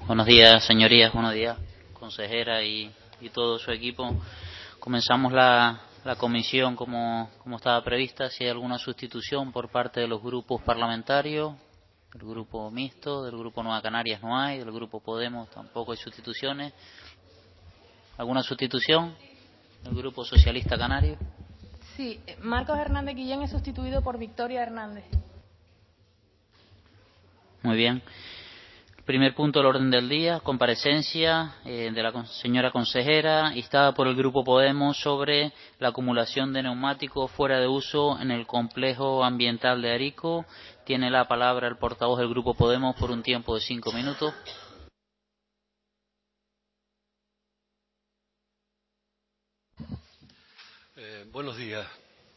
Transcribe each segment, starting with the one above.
Buenos días, señorías, buenos días, consejera y todo su equipo. Comenzamos la comisión como estaba prevista. Si hay alguna sustitución por parte de los grupos parlamentarios, del grupo mixto, del grupo Nueva Canarias no hay, del grupo Podemos tampoco hay sustituciones. ¿Alguna sustitución del grupo socialista canario? Sí, Marcos Hernández Guillén es sustituido por Victoria Hernández. Muy bien. Primer punto del orden del día, comparecencia de la señora consejera instada por el Grupo Podemos sobre la acumulación de neumáticos fuera de uso en el complejo ambiental de Arico. Tiene la palabra el portavoz del Grupo Podemos por un tiempo de 5 minutos. Buenos días.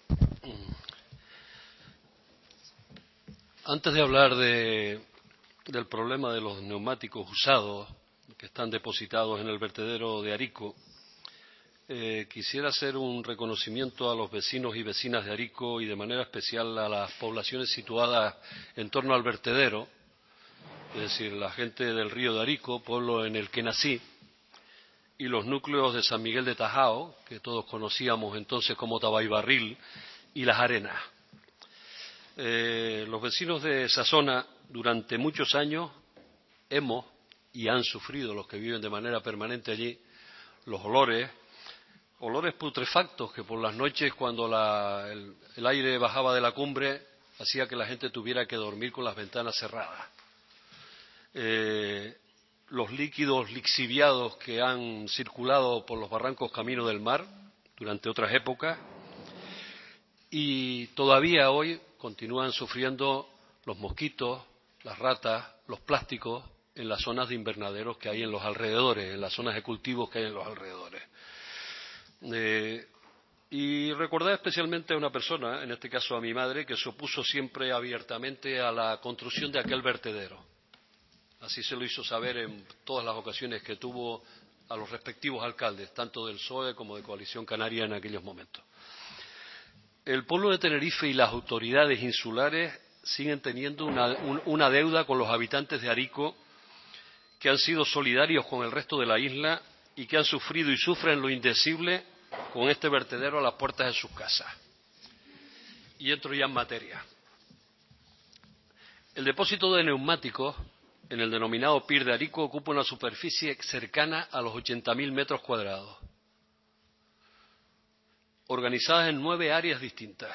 Antes de hablar del problema de los neumáticos usados que están depositados en el vertedero de Arico, quisiera hacer un reconocimiento a los vecinos y vecinas de Arico y de manera especial a las poblaciones situadas en torno al vertedero, es decir, la gente del río de Arico, pueblo en el que nací, y los núcleos de San Miguel de Tajao, que todos conocíamos entonces como Tabaibarril, y Las Arenas. Los vecinos de esa zona durante muchos años hemos y han sufrido, los que viven de manera permanente allí, los olores putrefactos que por las noches cuando el aire bajaba de la cumbre hacía que la gente tuviera que dormir con las ventanas cerradas. Los líquidos lixiviados que han circulado por los barrancos camino del mar durante otras épocas, y todavía hoy continúan sufriendo los mosquitos, las ratas, los plásticos en las zonas de invernaderos que hay en los alrededores, en las zonas de cultivos que hay en los alrededores. Y recordar especialmente a una persona, en este caso a mi madre, que se opuso siempre abiertamente a la construcción de aquel vertedero. Así se lo hizo saber en todas las ocasiones que tuvo a los respectivos alcaldes, tanto del PSOE como de Coalición Canaria en aquellos momentos. El pueblo de Tenerife y las autoridades insulares siguen teniendo una deuda con los habitantes de Arico, que han sido solidarios con el resto de la isla y que han sufrido y sufren lo indecible con este vertedero a las puertas de sus casas. Y entro ya en materia. El depósito de neumáticos en el denominado PIR de Arico ocupa una superficie cercana a los 80.000 metros cuadrados, organizadas en 9 áreas distintas.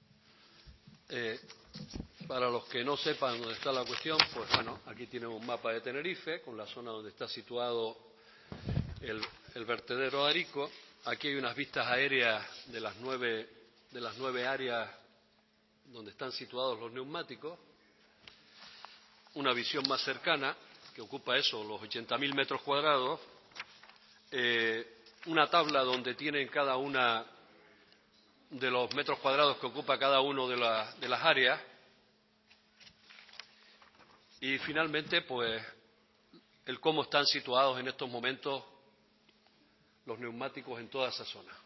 Para los que no sepan dónde está la cuestión, pues bueno, aquí tienen un mapa de Tenerife con la zona donde está situado el vertedero de Arico. Aquí hay unas vistas aéreas de las nueve áreas donde están situados los neumáticos. Una visión más cercana, que ocupa los 80.000 metros cuadrados. Una tabla donde tienen cada una de los metros cuadrados que ocupa cada uno de las áreas. Y finalmente, pues, el cómo están situados en estos momentos los neumáticos en toda esa zona.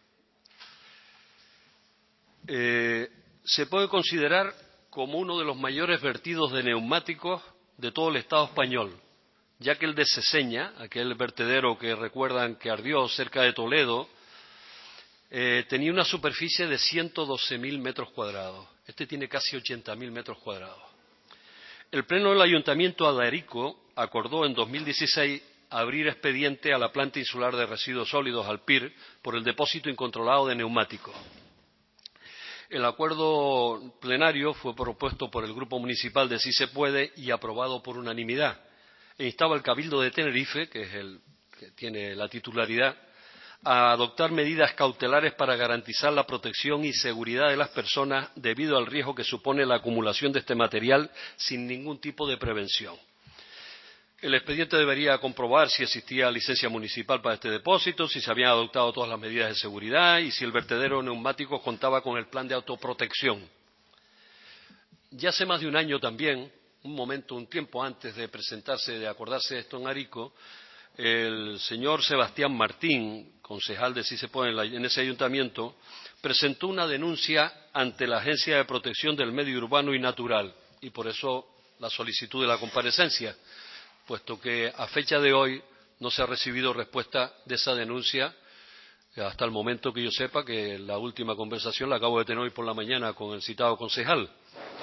Se puede considerar como uno de los mayores vertidos de neumáticos de todo el Estado español, ya que el de Seseña, aquel vertedero que recuerdan que ardió cerca de Toledo, tenía una superficie de 112.000 metros cuadrados. Este tiene casi 80.000 metros cuadrados. El Pleno del Ayuntamiento de Arico acordó en 2016 abrir expediente a la planta insular de residuos sólidos, al PIR, por el depósito incontrolado de neumáticos. El acuerdo plenario fue propuesto por el Grupo Municipal de Sí se Puede y aprobado por unanimidad. E instaba al Cabildo de Tenerife, que es el que tiene la titularidad, a adoptar medidas cautelares para garantizar la protección y seguridad de las personas debido al riesgo que supone la acumulación de este material sin ningún tipo de prevención. El expediente debería comprobar si existía licencia municipal para este depósito, si se habían adoptado todas las medidas de seguridad y si el vertedero de neumáticos contaba con el plan de autoprotección. Ya hace más de un año también, un tiempo antes de acordarse esto en Arico, el señor Sebastián Martín, concejal de Sí se Puede en ese ayuntamiento, presentó una denuncia ante la Agencia de Protección del Medio Urbano y Natural, y por eso la solicitud de la comparecencia, puesto que a fecha de hoy no se ha recibido respuesta de esa denuncia hasta el momento que yo sepa, que la última conversación la acabo de tener hoy por la mañana con el citado concejal.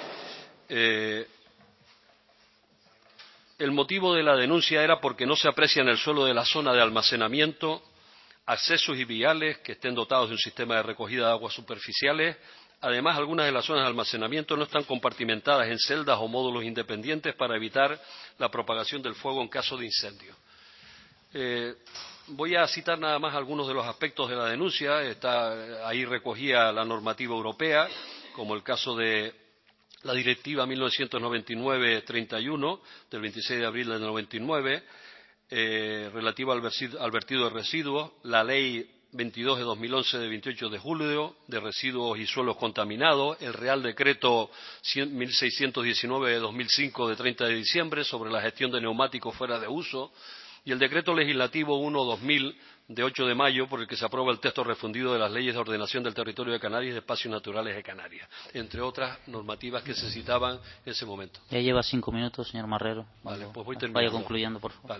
El motivo de la denuncia era porque no se aprecia en el suelo de la zona de almacenamiento accesos y viales que estén dotados de un sistema de recogida de aguas superficiales. Además, algunas de las zonas de almacenamiento no están compartimentadas en celdas o módulos independientes para evitar la propagación del fuego en caso de incendio. Voy a citar nada más algunos de los aspectos de la denuncia. Ahí recogía la normativa europea, como el caso de la Directiva 1999-31 del 26 de abril del 99, relativa al vertido de residuos, la Ley 22 de 2011 de 28 de julio de residuos y suelos contaminados, el Real Decreto 1619 de 2005 de 30 de diciembre sobre la gestión de neumáticos fuera de uso y el Decreto Legislativo 1/2000 de 8 de mayo por el que se aprueba el texto refundido de las leyes de ordenación del territorio de Canarias y de espacios naturales de Canarias, entre otras normativas que se citaban en ese momento. Ya lleva 5 minutos, señor Marrero. Vale, pues voy terminando. Vaya concluyendo, por favor. Vale.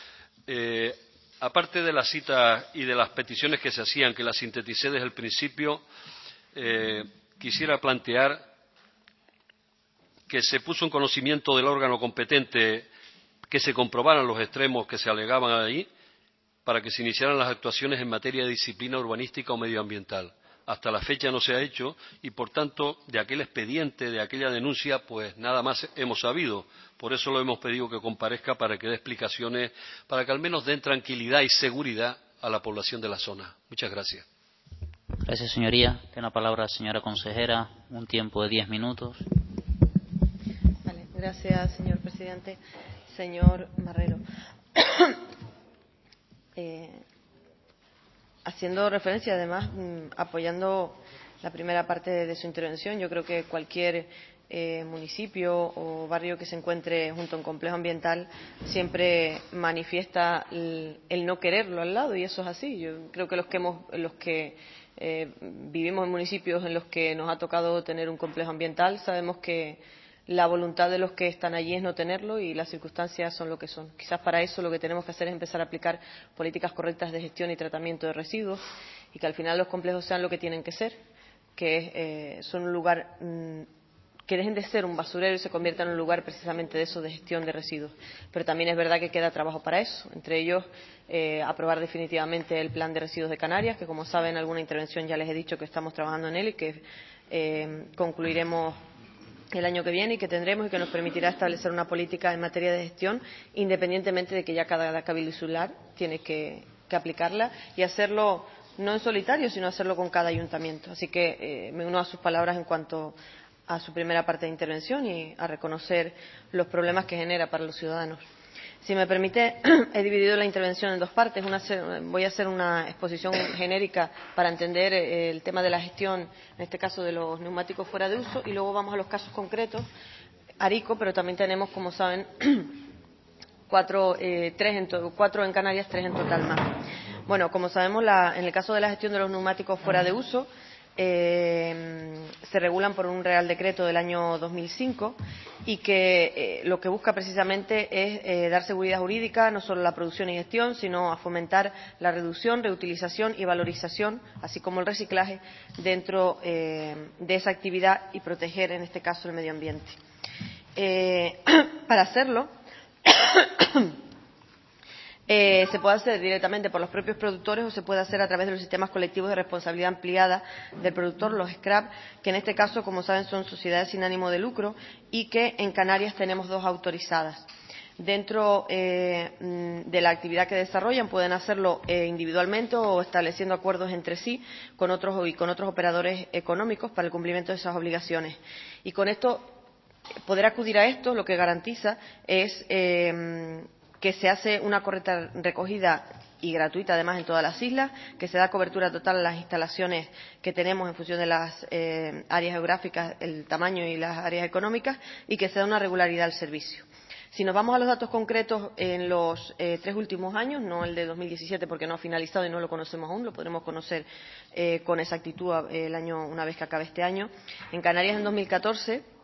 Aparte de la cita y de las peticiones que se hacían, que las sinteticé desde el principio, quisiera plantear que se puso en conocimiento del órgano competente que se comprobaran los extremos que se alegaban ahí para que se iniciaran las actuaciones en materia de disciplina urbanística o medioambiental. Hasta la fecha no se ha hecho y, por tanto, de aquel expediente, de aquella denuncia, pues nada más hemos sabido. Por eso lo hemos pedido que comparezca para que dé explicaciones, para que al menos den tranquilidad y seguridad a la población de la zona. Muchas gracias. Gracias, señoría. Tiene la palabra la señora consejera. Un tiempo de 10 minutos. Vale, gracias, señor presidente. Señor Marrero, haciendo referencia, además, apoyando la primera parte de su intervención, yo creo que cualquier municipio o barrio que se encuentre junto a un complejo ambiental siempre manifiesta el no quererlo al lado, y eso es así. Yo creo que los que vivimos en municipios en los que nos ha tocado tener un complejo ambiental sabemos que la voluntad de los que están allí es no tenerlo y las circunstancias son lo que son. Quizás para eso lo que tenemos que hacer es empezar a aplicar políticas correctas de gestión y tratamiento de residuos y que al final los complejos sean lo que tienen que ser, que son un lugar que dejen de ser un basurero y se conviertan en un lugar precisamente de eso, de gestión de residuos. Pero también es verdad que queda trabajo para eso, entre ellos aprobar definitivamente el plan de residuos de Canarias, que como saben en alguna intervención ya les he dicho que estamos trabajando en él y que concluiremos el año que viene y que tendremos y que nos permitirá establecer una política en materia de gestión independientemente de que ya cada cabildo insular tiene que aplicarla y hacerlo no en solitario sino hacerlo con cada ayuntamiento. Así que me uno a sus palabras en cuanto a su primera parte de intervención y a reconocer los problemas que genera para los ciudadanos. Si me permite, he dividido la intervención en dos partes. Voy a hacer una exposición genérica para entender el tema de la gestión, en este caso de los neumáticos fuera de uso, y luego vamos a los casos concretos. Arico, pero también tenemos, como saben, cuatro en Canarias, 3 en total más. Bueno, como sabemos, en el caso de la gestión de los neumáticos fuera de uso, se regulan por un Real Decreto del año 2005 y que lo que busca precisamente es dar seguridad jurídica no solo a la producción y gestión, sino a fomentar la reducción, reutilización y valorización, así como el reciclaje dentro de esa actividad y proteger, en este caso, el medio ambiente. Para hacerlo, se puede hacer directamente por los propios productores o se puede hacer a través de los sistemas colectivos de responsabilidad ampliada del productor, los SCRAP, que en este caso, como saben, son sociedades sin ánimo de lucro y que en Canarias tenemos 2 autorizadas. Dentro de la actividad que desarrollan pueden hacerlo individualmente o estableciendo acuerdos entre sí con otros operadores económicos para el cumplimiento de esas obligaciones. Y con esto, poder acudir a esto lo que garantiza es que se hace una correcta recogida y gratuita además en todas las islas, que se da cobertura total a las instalaciones que tenemos en función de las áreas geográficas, el tamaño y las áreas económicas y que se da una regularidad al servicio. Si nos vamos a los datos concretos en los 3 últimos años, no el de 2017 porque no ha finalizado y no lo conocemos aún, lo podremos conocer con exactitud el año una vez que acabe este año. En Canarias en 2014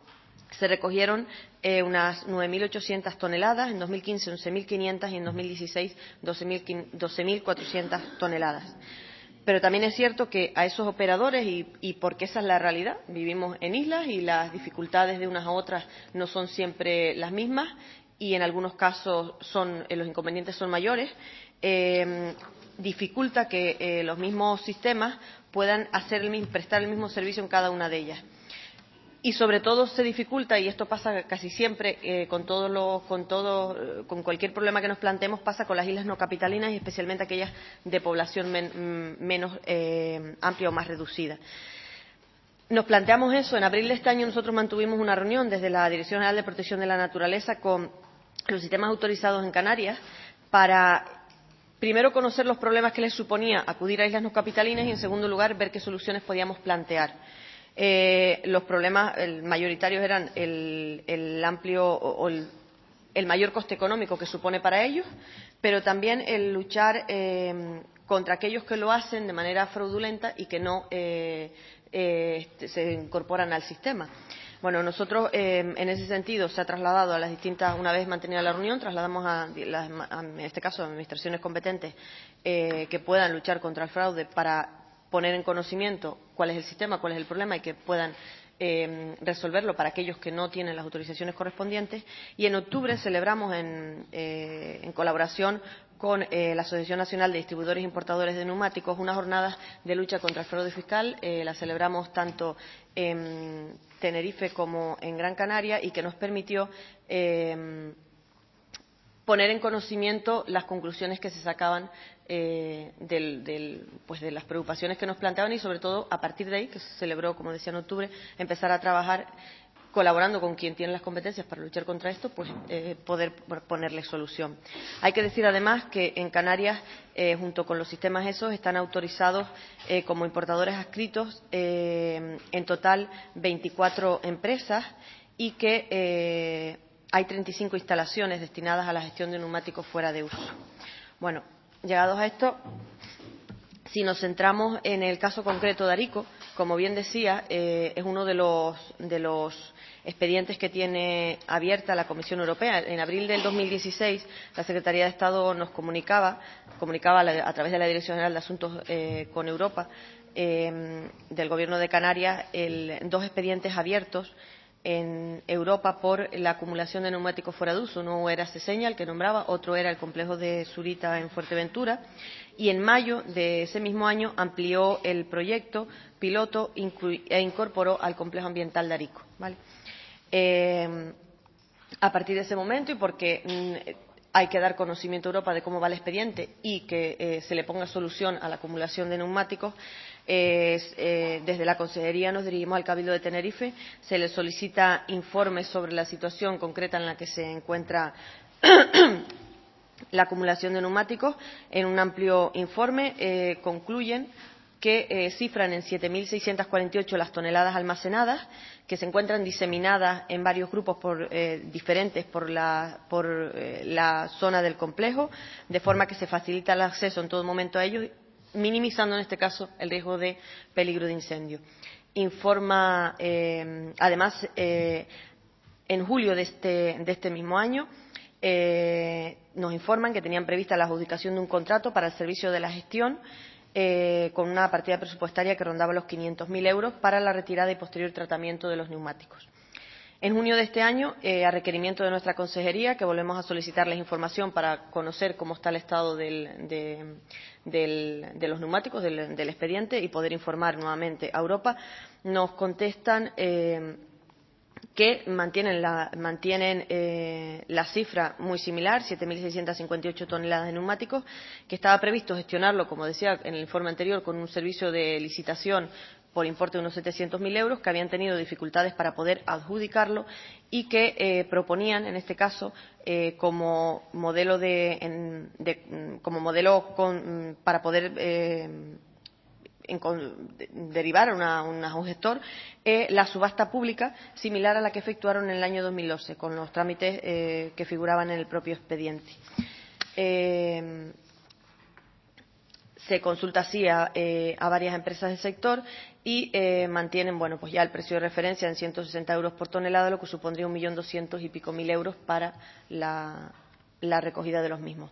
se recogieron unas 9.800 toneladas, en 2015 11.500 y en 2016 12.400 toneladas. Pero también es cierto que a esos operadores, y porque esa es la realidad, vivimos en islas y las dificultades de unas a otras no son siempre las mismas y en algunos casos los inconvenientes son mayores, dificulta que los mismos sistemas puedan prestar el mismo servicio en cada una de ellas. Y sobre todo se dificulta, y esto pasa casi siempre con cualquier problema que nos planteemos, pasa con las islas no capitalinas y especialmente aquellas de población menos amplia o más reducida. Nos planteamos eso. En abril de este año nosotros mantuvimos una reunión desde la Dirección General de Protección de la Naturaleza con los sistemas autorizados en Canarias para, primero, conocer los problemas que les suponía acudir a islas no capitalinas y, en segundo lugar, ver qué soluciones podíamos plantear. Los problemas mayoritarios eran el amplio o el mayor coste económico que supone para ellos, pero también el luchar contra aquellos que lo hacen de manera fraudulenta y que no se incorporan al sistema. Bueno, nosotros en ese sentido se ha trasladado a las distintas, una vez mantenida la reunión, trasladamos en este caso a administraciones competentes que puedan luchar contra el fraude para poner en conocimiento cuál es el sistema, cuál es el problema y que puedan resolverlo para aquellos que no tienen las autorizaciones correspondientes. Y en octubre celebramos en colaboración con la Asociación Nacional de Distribuidores e Importadores de Neumáticos unas jornadas de lucha contra el fraude fiscal. Las celebramos tanto en Tenerife como en Gran Canaria y que nos permitió poner en conocimiento las conclusiones que se sacaban de las preocupaciones que nos planteaban y, sobre todo, a partir de ahí, que se celebró, como decía, en octubre, empezar a trabajar colaborando con quien tiene las competencias para luchar contra esto, pues poder ponerle solución. Hay que decir, además, que en Canarias, junto con los sistemas esos, están autorizados como importadores adscritos en total 24 empresas y que hay 35 instalaciones destinadas a la gestión de neumáticos fuera de uso. Bueno, llegados a esto, si nos centramos en el caso concreto de Arico, como bien decía, es uno de los expedientes que tiene abierta la Comisión Europea. En abril del 2016, la Secretaría de Estado nos comunicaba a través de la Dirección General de Asuntos con Europa del Gobierno de Canarias dos expedientes abiertos en Europa por la acumulación de neumáticos fuera de uso. Uno era Seseña, el que nombraba, otro era el complejo de Zurita en Fuerteventura, y en mayo de ese mismo año amplió el proyecto piloto e incorporó al complejo ambiental de Arico, ¿vale? A partir de ese momento, y porque hay que dar conocimiento a Europa de cómo va el expediente y que se le ponga solución a la acumulación de neumáticos, desde la Consejería nos dirigimos al Cabildo de Tenerife, se le solicita informes sobre la situación concreta en la que se encuentra la acumulación de neumáticos. En un amplio informe concluyen que cifran en 7.648 las toneladas almacenadas, que se encuentran diseminadas en varios grupos diferentes por la zona del complejo, de forma que se facilita el acceso en todo momento a ellos, minimizando en este caso el riesgo de peligro de incendio. Informa, además, en julio de este mismo año, nos informan que tenían prevista la adjudicación de un contrato para el servicio de la gestión con una partida presupuestaria que rondaba los 500.000 euros para la retirada y posterior tratamiento de los neumáticos. En junio de este año, a requerimiento de nuestra consejería, que volvemos a solicitarles información para conocer cómo está el estado de los neumáticos, del expediente, y poder informar nuevamente a Europa, nos contestan que mantienen la cifra muy similar, 7.658 toneladas de neumáticos, que estaba previsto gestionarlo, como decía en el informe anterior, con un servicio de licitación por importe de unos 700.000 euros, que habían tenido dificultades para poder adjudicarlo y que proponían, en este caso, como modelo para poder derivar a un gestor la subasta pública similar a la que efectuaron en el año 2012 con los trámites que figuraban en el propio expediente. se consulta así a varias empresas del sector y mantienen, bueno, pues ya el precio de referencia en 160 euros por tonelada, lo que supondría 1.200.000 y pico euros para la recogida de los mismos.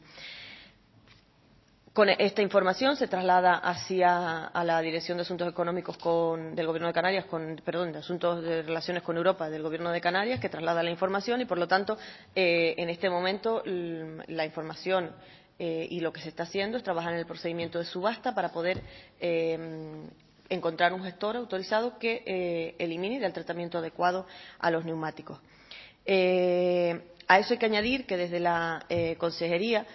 Con esta información se traslada a la Dirección de Asuntos Económicos del Gobierno de Canarias, de Asuntos de Relaciones con Europa del Gobierno de Canarias, que traslada la información y, por lo tanto, en este momento la información y lo que se está haciendo es trabajar en el procedimiento de subasta para poder encontrar un gestor autorizado que elimine y dé el tratamiento adecuado a los neumáticos. A eso hay que añadir que desde la Consejería,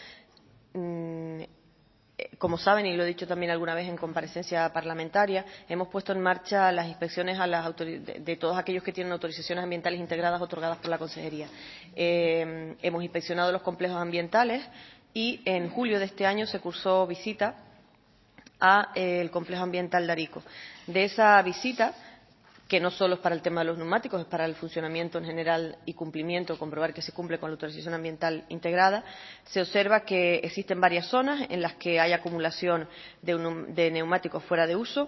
como saben, y lo he dicho también alguna vez en comparecencia parlamentaria, hemos puesto en marcha las inspecciones de todos aquellos que tienen autorizaciones ambientales integradas otorgadas por la Consejería. Hemos inspeccionado los complejos ambientales y en julio de este año se cursó visita al complejo ambiental de Arico. De esa visita, que no solo es para el tema de los neumáticos, es para el funcionamiento en general y cumplimiento, comprobar que se cumple con la autorización ambiental integrada, se observa que existen varias zonas en las que hay acumulación de neumáticos fuera de uso,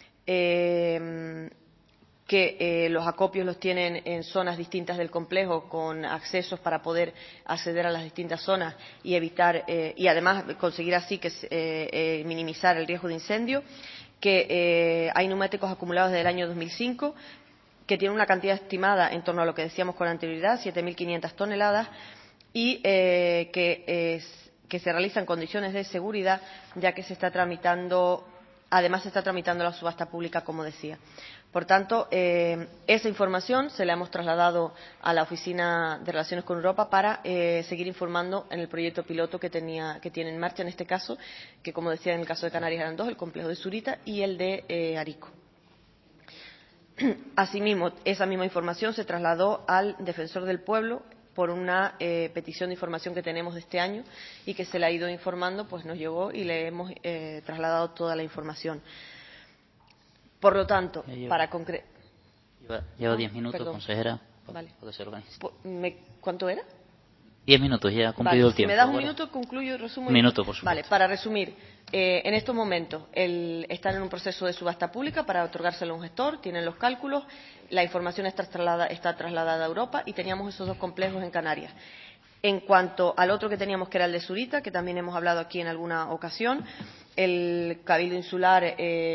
que los acopios los tienen en zonas distintas del complejo con accesos para poder acceder a las distintas zonas y evitar y además conseguir así minimizar el riesgo de incendio, que hay neumáticos acumulados desde el año 2005 que tienen una cantidad estimada en torno a lo que decíamos con anterioridad, 7.500 toneladas, y que se realiza en condiciones de seguridad, ya que además se está tramitando la subasta pública, como decía. Por tanto, esa información se la hemos trasladado a la Oficina de Relaciones con Europa para seguir informando en el proyecto piloto que tiene en marcha, en este caso, que, como decía, en el caso de Canarias eran dos, el complejo de Zurita y el de Arico. Asimismo, esa misma información se trasladó al Defensor del Pueblo por una petición de información que tenemos de este año y que se le ha ido informando, pues nos llegó y le hemos trasladado toda la información. Por lo tanto, para concretar... Lleva 10 minutos, perdón. Consejera, Vale. para que se organice. ¿Cuánto era? 10 minutos, ya ha cumplido el tiempo. Si me das un minuto, concluyo y resumo. Un minuto, por supuesto. Vale, para resumir, en estos momentos están en un proceso de subasta pública para otorgárselo a un gestor, tienen los cálculos, la información está trasladada a Europa y teníamos esos dos complejos en Canarias. En cuanto al otro que teníamos, que era el de Zurita, que también hemos hablado aquí en alguna ocasión, el Cabildo Insular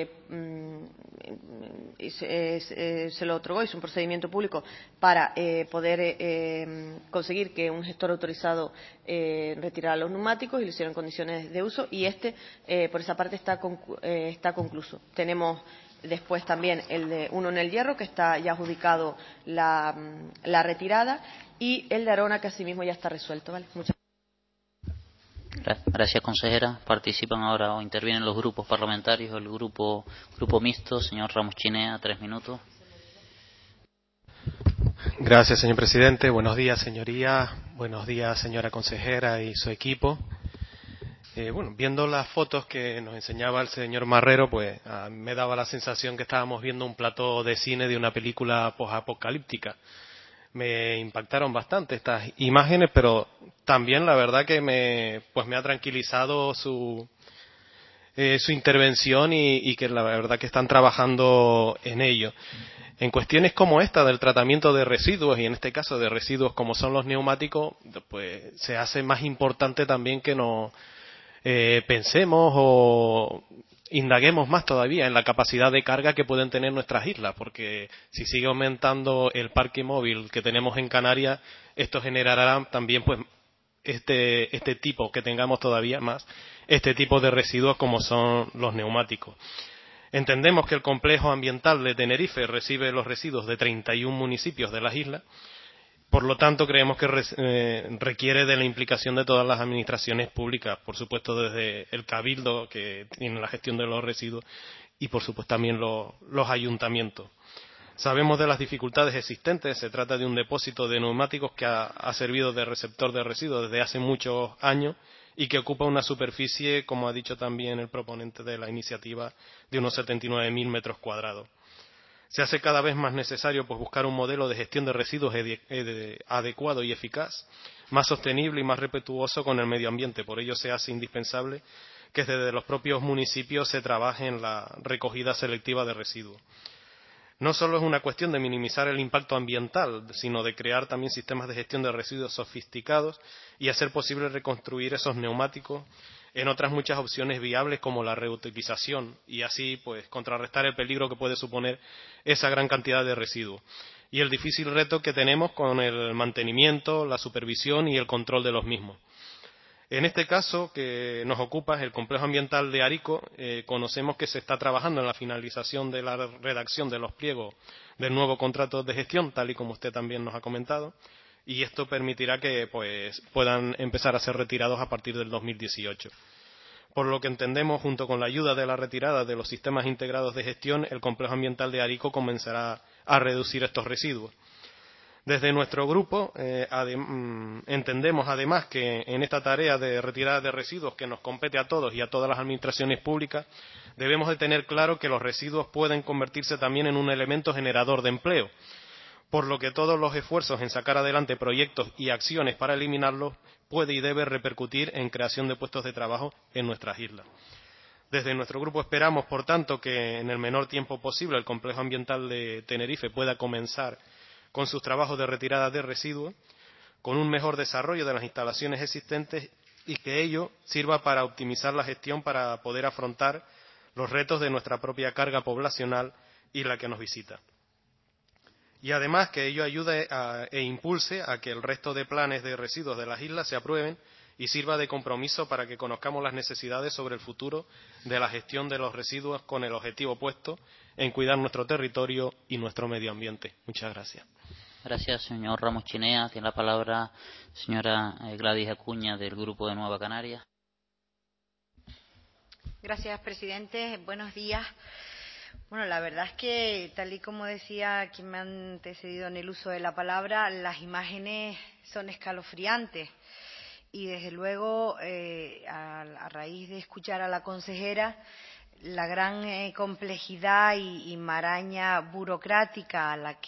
se lo otorgó, hizo un procedimiento público para poder conseguir que un gestor autorizado retirara los neumáticos y lo hiciera en condiciones de uso, y por esa parte está concluso. Tenemos después también uno en el Hierro, que está ya adjudicado la retirada, y el de Arona, que asimismo ya está resuelto. ¿Vale? Muchas Gracias, consejera. Participan ahora o intervienen los grupos parlamentarios. El grupo mixto, señor Ramos Chinea, 3 minutos. Gracias, señor presidente. Buenos días, señoría. Buenos días, señora consejera y su equipo. Viendo las fotos que nos enseñaba el señor Marrero, pues me daba la sensación que estábamos viendo un plató de cine de una película posapocalíptica. Me impactaron bastante estas imágenes, pero también la verdad que me ha tranquilizado su intervención y que la verdad que están trabajando en ello. En cuestiones como esta del tratamiento de residuos, y en este caso de residuos como son los neumáticos, pues se hace más importante también que nos pensemos o indaguemos más todavía en la capacidad de carga que pueden tener nuestras islas, porque si sigue aumentando el parque móvil que tenemos en Canarias, esto generará también pues este tipo, que tengamos todavía más este tipo de residuos como son los neumáticos. Entendemos que el complejo ambiental de Tenerife recibe los residuos de 31 municipios de las islas. Por lo tanto, creemos que requiere de la implicación de todas las administraciones públicas, por supuesto desde el Cabildo, que tiene la gestión de los residuos, y por supuesto también los ayuntamientos. Sabemos de las dificultades existentes. Se trata de un depósito de neumáticos que ha servido de receptor de residuos desde hace muchos años y que ocupa una superficie, como ha dicho también el proponente de la iniciativa, de unos 79.000 metros cuadrados. Se hace cada vez más necesario pues buscar un modelo de gestión de residuos adecuado y eficaz, más sostenible y más respetuoso con el medio ambiente. Por ello se hace indispensable que desde los propios municipios se trabaje en la recogida selectiva de residuos. No solo es una cuestión de minimizar el impacto ambiental, sino de crear también sistemas de gestión de residuos sofisticados y hacer posible reconstruir esos neumáticos en otras muchas opciones viables como la reutilización y así pues contrarrestar el peligro que puede suponer esa gran cantidad de residuos y el difícil reto que tenemos con el mantenimiento, la supervisión y el control de los mismos. En este caso que nos ocupa, el complejo ambiental de Arico, conocemos que se está trabajando en la finalización de la redacción de los pliegos del nuevo contrato de gestión, tal y como usted también nos ha comentado, y esto permitirá que pues, puedan empezar a ser retirados a partir del 2018. Por lo que entendemos, junto con la ayuda de la retirada de los sistemas integrados de gestión, el complejo ambiental de Arico comenzará a reducir estos residuos. Desde nuestro grupo entendemos además que en esta tarea de retirada de residuos que nos compete a todos y a todas las administraciones públicas debemos de tener claro que los residuos pueden convertirse también en un elemento generador de empleo, por lo que todos los esfuerzos en sacar adelante proyectos y acciones para eliminarlos puede y debe repercutir en creación de puestos de trabajo en nuestras islas. Desde nuestro grupo esperamos, por tanto, que en el menor tiempo posible el complejo ambiental de Tenerife pueda comenzar con sus trabajos de retirada de residuos, con un mejor desarrollo de las instalaciones existentes y que ello sirva para optimizar la gestión para poder afrontar los retos de nuestra propia carga poblacional y la que nos visita. Y además que ello ayude e impulse a que el resto de planes de residuos de las islas se aprueben y sirva de compromiso para que conozcamos las necesidades sobre el futuro de la gestión de los residuos con el objetivo puesto en cuidar nuestro territorio y nuestro medio ambiente. Muchas gracias. Gracias, señor Ramos Chinea. Tiene la palabra señora Gladys Acuña, del Grupo de Nueva Canarias. Gracias, presidente. Buenos días. Bueno, la verdad es que, tal y como decía quien me ha antecedido en el uso de la palabra, las imágenes son escalofriantes. Y, desde luego, a raíz de escuchar a la consejera, la gran complejidad y maraña burocrática a la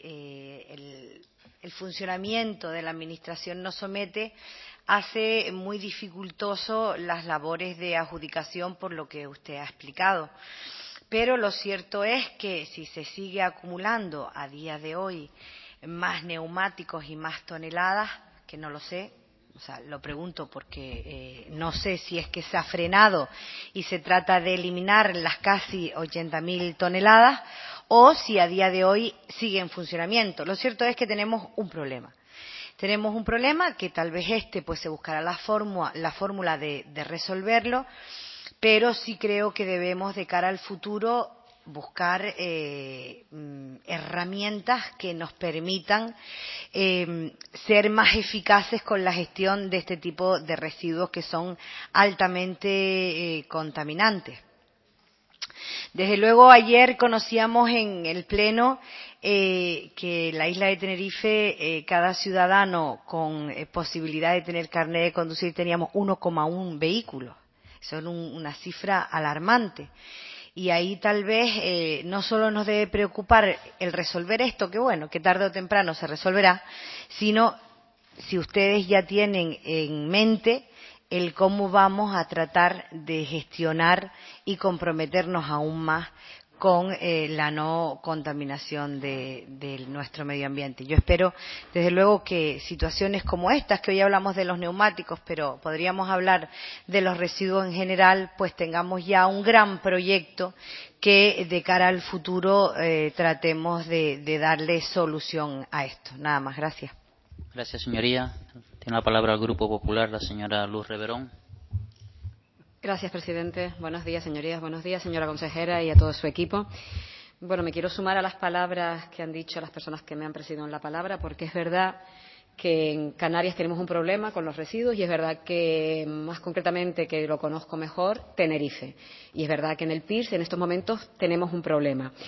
que el funcionamiento de la Administración nos somete hace muy dificultoso las labores de adjudicación, por lo que usted ha explicado. Pero lo cierto es que si se sigue acumulando a día de hoy más neumáticos y más toneladas, que no lo sé, o sea, lo pregunto porque no sé si es que se ha frenado y se trata de eliminar las casi 80.000 toneladas o si a día de hoy sigue en funcionamiento. Lo cierto es que tenemos un problema. Tenemos un problema que tal vez pues se buscará la fórmula de resolverlo, pero sí creo que debemos, de cara al futuro, buscar herramientas que nos permitan ser más eficaces con la gestión de este tipo de residuos que son altamente contaminantes. Desde luego, ayer conocíamos en el Pleno que en la isla de Tenerife cada ciudadano con posibilidad de tener carnet de conducir teníamos 1,1 vehículos. Eso es una cifra alarmante. Y ahí tal vez no solo nos debe preocupar el resolver esto, que bueno, que tarde o temprano se resolverá, sino si ustedes ya tienen en mente el cómo vamos a tratar de gestionar y comprometernos aún más con la no contaminación de nuestro medio ambiente. Yo espero, desde luego, que situaciones como estas, que hoy hablamos de los neumáticos, pero podríamos hablar de los residuos en general, pues tengamos ya un gran proyecto que de cara al futuro tratemos de darle solución a esto. Nada más, gracias. Gracias, señoría. Tiene la palabra el Grupo Popular, la señora Luz Reverón. Gracias, presidente. Buenos días, señorías. Buenos días, señora consejera, y a todo su equipo. Bueno, me quiero sumar a las palabras que han dicho las personas que me han precedido en la palabra, porque es verdad que en Canarias tenemos un problema con los residuos y es verdad que, más concretamente, que lo conozco mejor, Tenerife. Y es verdad que en el PIRS en estos momentos tenemos un problema.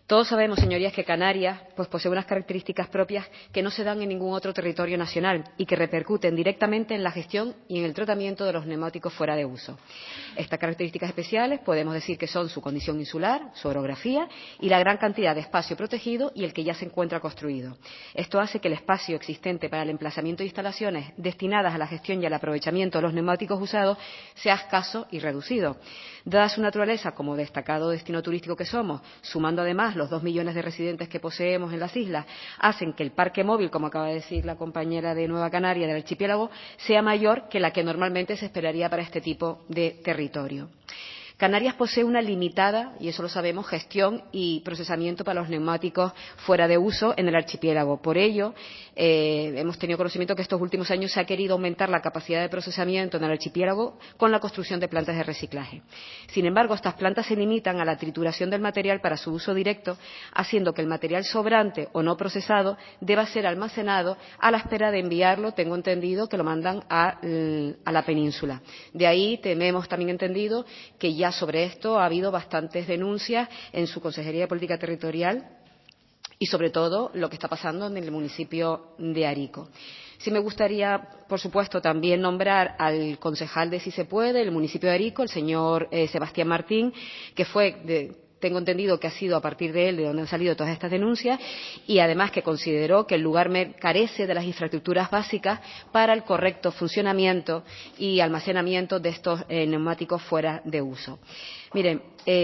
Todos sabemos, señorías, que Canarias posee unas características propias que no se dan en ningún otro territorio nacional y que repercuten directamente en la gestión y en el tratamiento de los neumáticos fuera de uso. Estas características especiales podemos decir que son su condición insular, su orografía y la gran cantidad de espacio protegido y el que ya se encuentra construido. Esto hace que el espacio existente para el emplazamiento de instalaciones destinadas a la gestión y al aprovechamiento de los neumáticos usados sea escaso y reducido. Dada su naturaleza como destacado destino turístico que somos, sumando además los 2 millones de residentes que poseemos en las islas, hacen que el parque móvil, como acaba de decir la compañera de Nueva Canaria, del archipiélago, sea mayor que la que normalmente se esperaría para este tipo de territorio. Canarias posee una limitada, y eso lo sabemos, gestión y procesamiento para los neumáticos fuera de uso en el archipiélago. Por ello, hemos tenido conocimiento que estos últimos años se ha querido aumentar la capacidad de procesamiento en el archipiélago con la construcción de plantas de reciclaje. Sin embargo, estas plantas se limitan a la trituración del material para su uso directo, haciendo que el material sobrante o no procesado deba ser almacenado a la espera de enviarlo, tengo entendido, que lo mandan a la península. De ahí hemos también entendido que ya sobre esto ha habido bastantes denuncias en su Consejería de Política Territorial y, sobre todo, lo que está pasando en el municipio de Arico. Sí me gustaría, por supuesto, también nombrar al concejal de Si se puede, el municipio de Arico, el señor Sebastián Martín, que tengo entendido que ha sido a partir de él de donde han salido todas estas denuncias y además que consideró que el lugar carece de las infraestructuras básicas para el correcto funcionamiento y almacenamiento de estos neumáticos fuera de uso. Miren,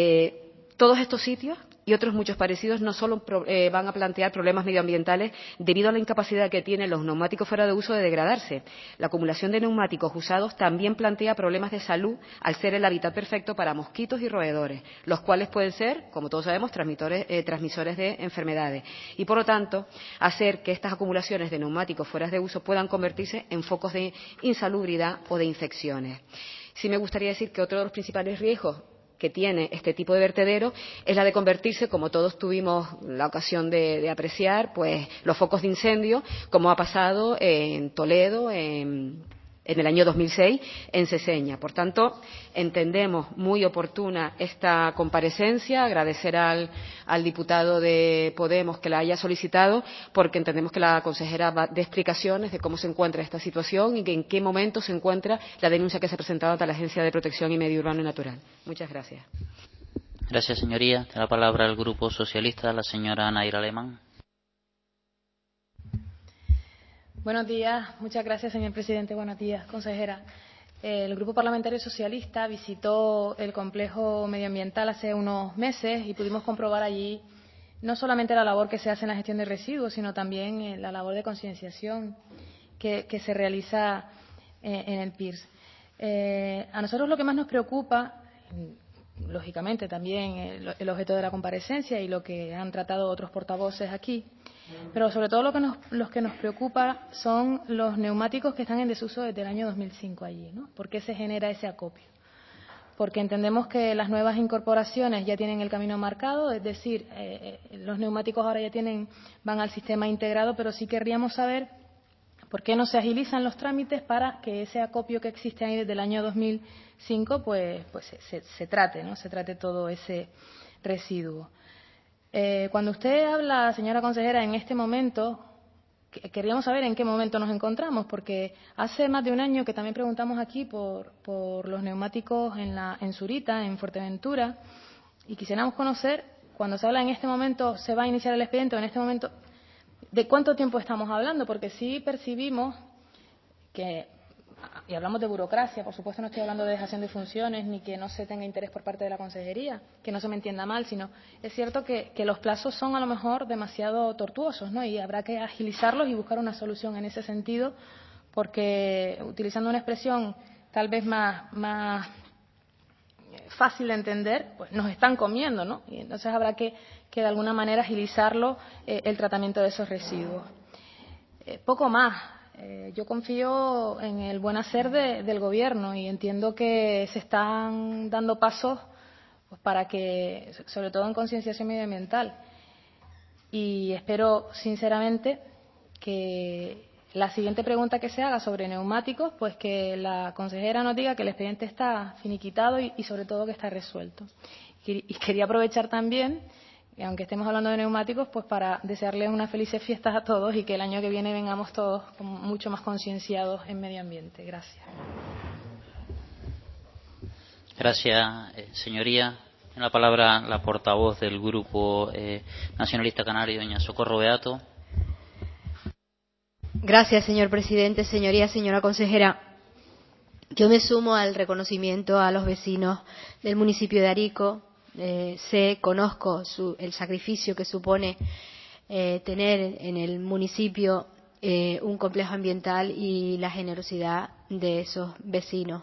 todos estos sitios y otros muchos parecidos no solo van a plantear problemas medioambientales debido a la incapacidad que tienen los neumáticos fuera de uso de degradarse. La acumulación de neumáticos usados también plantea problemas de salud al ser el hábitat perfecto para mosquitos y roedores, los cuales pueden ser, como todos sabemos, transmisores de enfermedades y, por lo tanto, hacer que estas acumulaciones de neumáticos fuera de uso puedan convertirse en focos de insalubridad o de infecciones. Sí me gustaría decir que otro de los principales riesgos que tiene este tipo de vertedero es la de convertirse, como todos tuvimos la ocasión de apreciar, pues los focos de incendio, como ha pasado en Toledo, en el año 2006, en Seseña. Por tanto, entendemos muy oportuna esta comparecencia, agradecer al diputado de Podemos que la haya solicitado, porque entendemos que la consejera dé explicaciones de cómo se encuentra esta situación y en qué momento se encuentra la denuncia que se ha presentado ante la Agencia de Protección y Medio Urbano y Natural. Muchas gracias. Gracias, señoría. Tiene la palabra el Grupo Socialista, la señora Naira Alemán. Buenos días. Muchas gracias, señor presidente. Buenos días, consejera. El Grupo Parlamentario Socialista visitó el complejo medioambiental hace unos meses y pudimos comprobar allí no solamente la labor que se hace en la gestión de residuos, sino también la labor de concienciación que se realiza en el PIRS. A nosotros lo que más nos preocupa, lógicamente también el objeto de la comparecencia y lo que han tratado otros portavoces aquí, pero sobre todo lo que nos preocupa son los neumáticos que están en desuso desde el año 2005 allí, ¿no? ¿Por qué se genera ese acopio? Porque entendemos que las nuevas incorporaciones ya tienen el camino marcado, es decir, los neumáticos ahora van al sistema integrado, pero sí querríamos saber por qué no se agilizan los trámites para que ese acopio que existe ahí desde el año 2005 pues se trate, ¿no? Se trate todo ese residuo. Cuando usted habla, señora consejera, en este momento, queríamos saber en qué momento nos encontramos, porque hace más de un año que también preguntamos aquí por los neumáticos en Zurita, en Fuerteventura, y quisiéramos conocer, cuando se habla en este momento, se va a iniciar el expediente, o en este momento, ¿de cuánto tiempo estamos hablando? Porque sí percibimos que, y hablamos de burocracia, por supuesto no estoy hablando de dejación de funciones ni que no se tenga interés por parte de la consejería, que no se me entienda mal, sino es cierto que los plazos son a lo mejor demasiado tortuosos, ¿no? Y habrá que agilizarlos y buscar una solución en ese sentido, porque utilizando una expresión tal vez más fácil de entender, pues nos están comiendo, ¿no? Y entonces habrá que de alguna manera agilizarlo el tratamiento de esos residuos. Poco más. Yo confío en el buen hacer del Gobierno y entiendo que se están dando pasos pues, para que, sobre todo en concienciación medioambiental. Y espero, sinceramente, que la siguiente pregunta que se haga sobre neumáticos, pues que la consejera nos diga que el expediente está finiquitado y sobre todo que está resuelto. Y quería aprovechar también Y aunque estemos hablando de neumáticos, pues para desearles unas felices fiestas a todos y que el año que viene vengamos todos mucho más concienciados en medio ambiente. Gracias. Gracias, señoría. En la palabra la portavoz del Grupo Nacionalista Canario, doña Socorro Beato. Gracias, señor presidente. Señoría, señora consejera, yo me sumo al reconocimiento a los vecinos del municipio de Arico. Conozco el sacrificio que supone tener en el municipio un complejo ambiental y la generosidad de esos vecinos.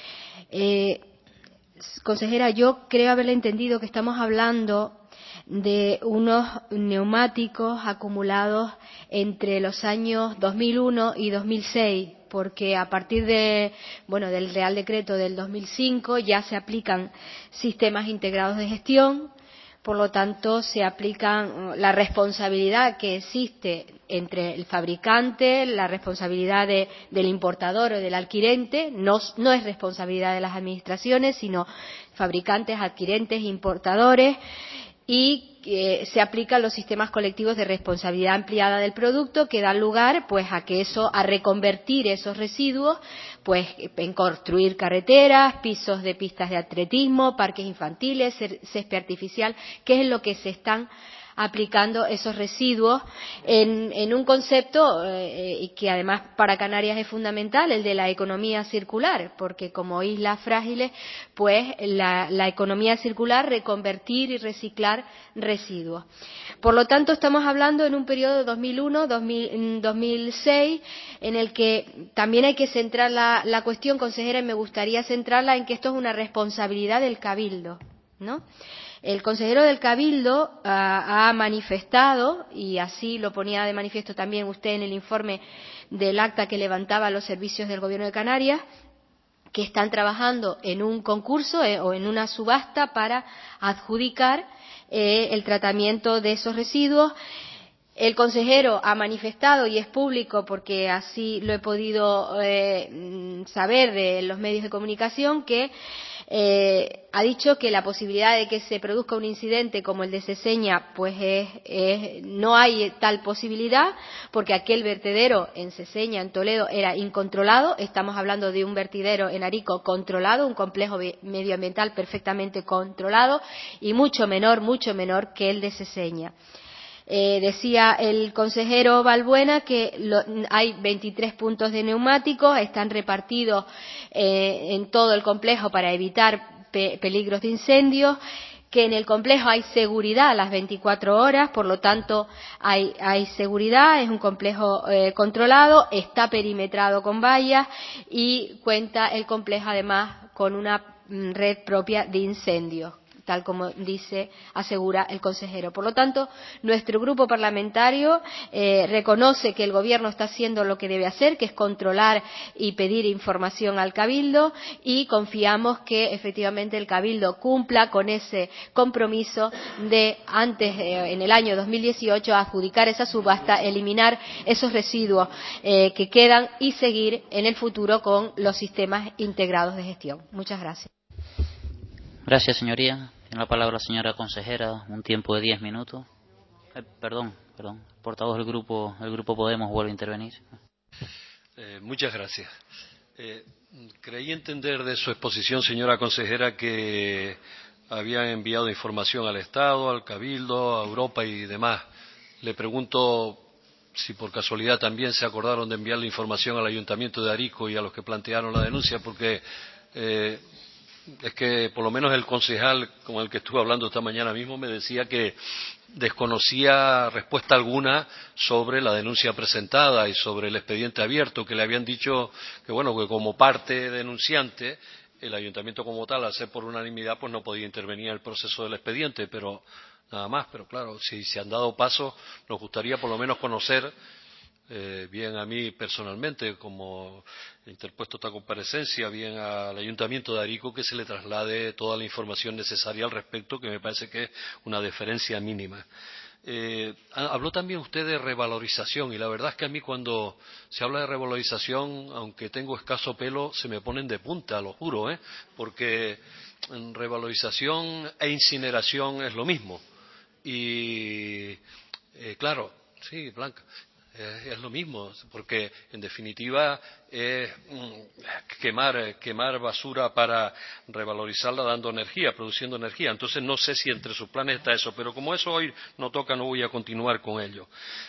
Consejera, yo creo haberle entendido que estamos hablando de unos neumáticos acumulados entre los años 2001 y 2006, porque a partir del Real Decreto del 2005 ya se aplican sistemas integrados de gestión. Por lo tanto, se aplican la responsabilidad que existe entre el fabricante, la responsabilidad del importador o del adquirente, no es responsabilidad de las administraciones, sino fabricantes, adquirentes, importadores, y se aplican los sistemas colectivos de responsabilidad ampliada del producto que dan lugar pues a reconvertir esos residuos pues en construir carreteras, pisos de pistas de atletismo, parques infantiles, césped artificial, que es lo que se están aplicando esos residuos en un concepto y que además para Canarias es fundamental, el de la economía circular, porque como islas frágiles, pues la economía circular, reconvertir y reciclar residuos. Por lo tanto, estamos hablando en un periodo de 2001-2006, en el que también hay que centrar la cuestión, consejera, y me gustaría centrarla en que esto es una responsabilidad del Cabildo, ¿no? El consejero del Cabildo ha manifestado, y así lo ponía de manifiesto también usted en el informe del acta que levantaba los servicios del Gobierno de Canarias, que están trabajando en un concurso o en una subasta para adjudicar el tratamiento de esos residuos. El consejero ha manifestado, y es público porque así lo he podido saber de los medios de comunicación, que ha dicho que la posibilidad de que se produzca un incidente como el de Seseña, pues no hay tal posibilidad, porque aquel vertedero en Seseña, en Toledo, era incontrolado. Estamos hablando de un vertedero en Arico controlado, un complejo medioambiental perfectamente controlado y mucho menor que el de Seseña. Decía el consejero Balbuena que hay 23 puntos de neumáticos, están repartidos en todo el complejo para evitar peligros de incendios, que en el complejo hay seguridad a las 24 horas, por lo tanto hay seguridad, es un complejo controlado, está perimetrado con vallas y cuenta el complejo además con una red propia de incendios, tal como asegura el consejero. Por lo tanto, nuestro grupo parlamentario reconoce que el Gobierno está haciendo lo que debe hacer, que es controlar y pedir información al Cabildo, y confiamos que efectivamente el Cabildo cumpla con ese compromiso de en el año 2018, adjudicar esa subasta, eliminar esos residuos que quedan y seguir en el futuro con los sistemas integrados de gestión. Muchas gracias. Gracias, señoría. Tiene la palabra la señora consejera, un tiempo de 10 minutos. Perdón. Portavoz del grupo Podemos vuelve a intervenir. Muchas gracias. Creí entender de su exposición, señora consejera, que habían enviado información al Estado, al Cabildo, a Europa y demás. Le pregunto si por casualidad también se acordaron de enviar la información al Ayuntamiento de Arico y a los que plantearon la denuncia, porque es que por lo menos el concejal con el que estuve hablando esta mañana mismo me decía que desconocía respuesta alguna sobre la denuncia presentada y sobre el expediente abierto, que le habían dicho que que como parte denunciante el ayuntamiento como tal, al ser por unanimidad, pues no podía intervenir en el proceso del expediente, pero nada más. Pero claro, si se han dado pasos, nos gustaría por lo menos conocer, bien a mí personalmente, como he interpuesto esta comparecencia, bien al Ayuntamiento de Arico, que se le traslade toda la información necesaria al respecto, que me parece que es una deferencia mínima. Habló también usted de revalorización, y la verdad es que a mí cuando se habla de revalorización, aunque tengo escaso pelo, se me ponen de punta, lo juro, porque revalorización e incineración es lo mismo. Y, claro, sí, Blanca, es lo mismo, porque en definitiva es quemar basura para revalorizarla dando energía, produciendo energía. Entonces no sé si entre sus planes está eso, pero como eso hoy no toca, no voy a continuar con ello.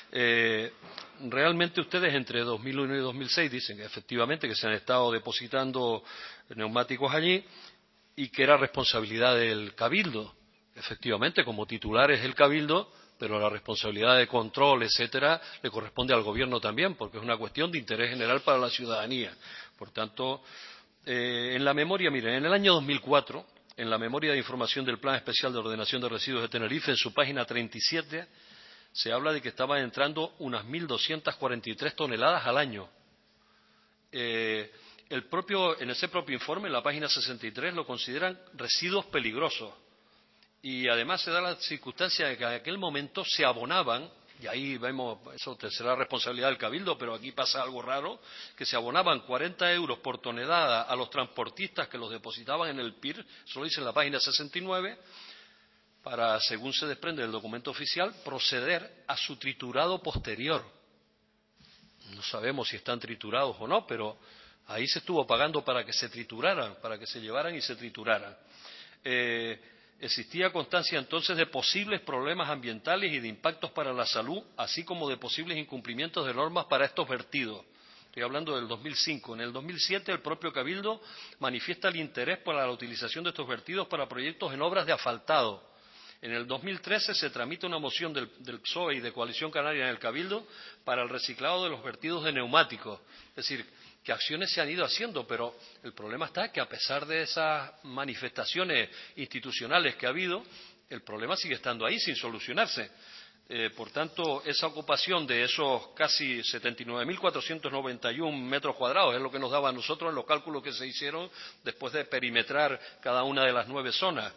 Realmente ustedes entre 2001 y 2006 dicen que efectivamente que se han estado depositando neumáticos allí y que era responsabilidad del Cabildo. Efectivamente, como titular es el Cabildo, pero la responsabilidad de control, etcétera, le corresponde al Gobierno también, porque es una cuestión de interés general para la ciudadanía. Por tanto, en la memoria, miren, en el año 2004, en la memoria de información del Plan Especial de Ordenación de Residuos de Tenerife, en su página 37, se habla de que estaban entrando unas 1.243 toneladas al año. En ese propio informe, en la página 63, lo consideran residuos peligrosos. Y además se da la circunstancia de que en aquel momento se abonaban, y ahí vemos, eso será responsabilidad del Cabildo, pero aquí pasa algo raro, que se abonaban 40 euros por tonelada a los transportistas que los depositaban en el PIR, eso lo dice en la página 69, para, según se desprende del documento oficial, proceder a su triturado posterior. No sabemos si están triturados o no, pero ahí se estuvo pagando para que se trituraran, para que se llevaran y se trituraran. Existía constancia entonces de posibles problemas ambientales y de impactos para la salud, así como de posibles incumplimientos de normas para estos vertidos. Estoy hablando del 2005. En el 2007 el propio Cabildo manifiesta el interés por la utilización de estos vertidos para proyectos en obras de asfaltado. En el 2013 se tramita una moción del PSOE y de Coalición Canaria en el Cabildo para el reciclado de los vertidos de neumáticos. Es decir, que acciones se han ido haciendo, pero el problema está que a pesar de esas manifestaciones institucionales que ha habido, el problema sigue estando ahí sin solucionarse. Por tanto, esa ocupación de esos casi 79.491 metros cuadrados es lo que nos daba a nosotros en los cálculos que se hicieron después de perimetrar cada una de las 9 zonas.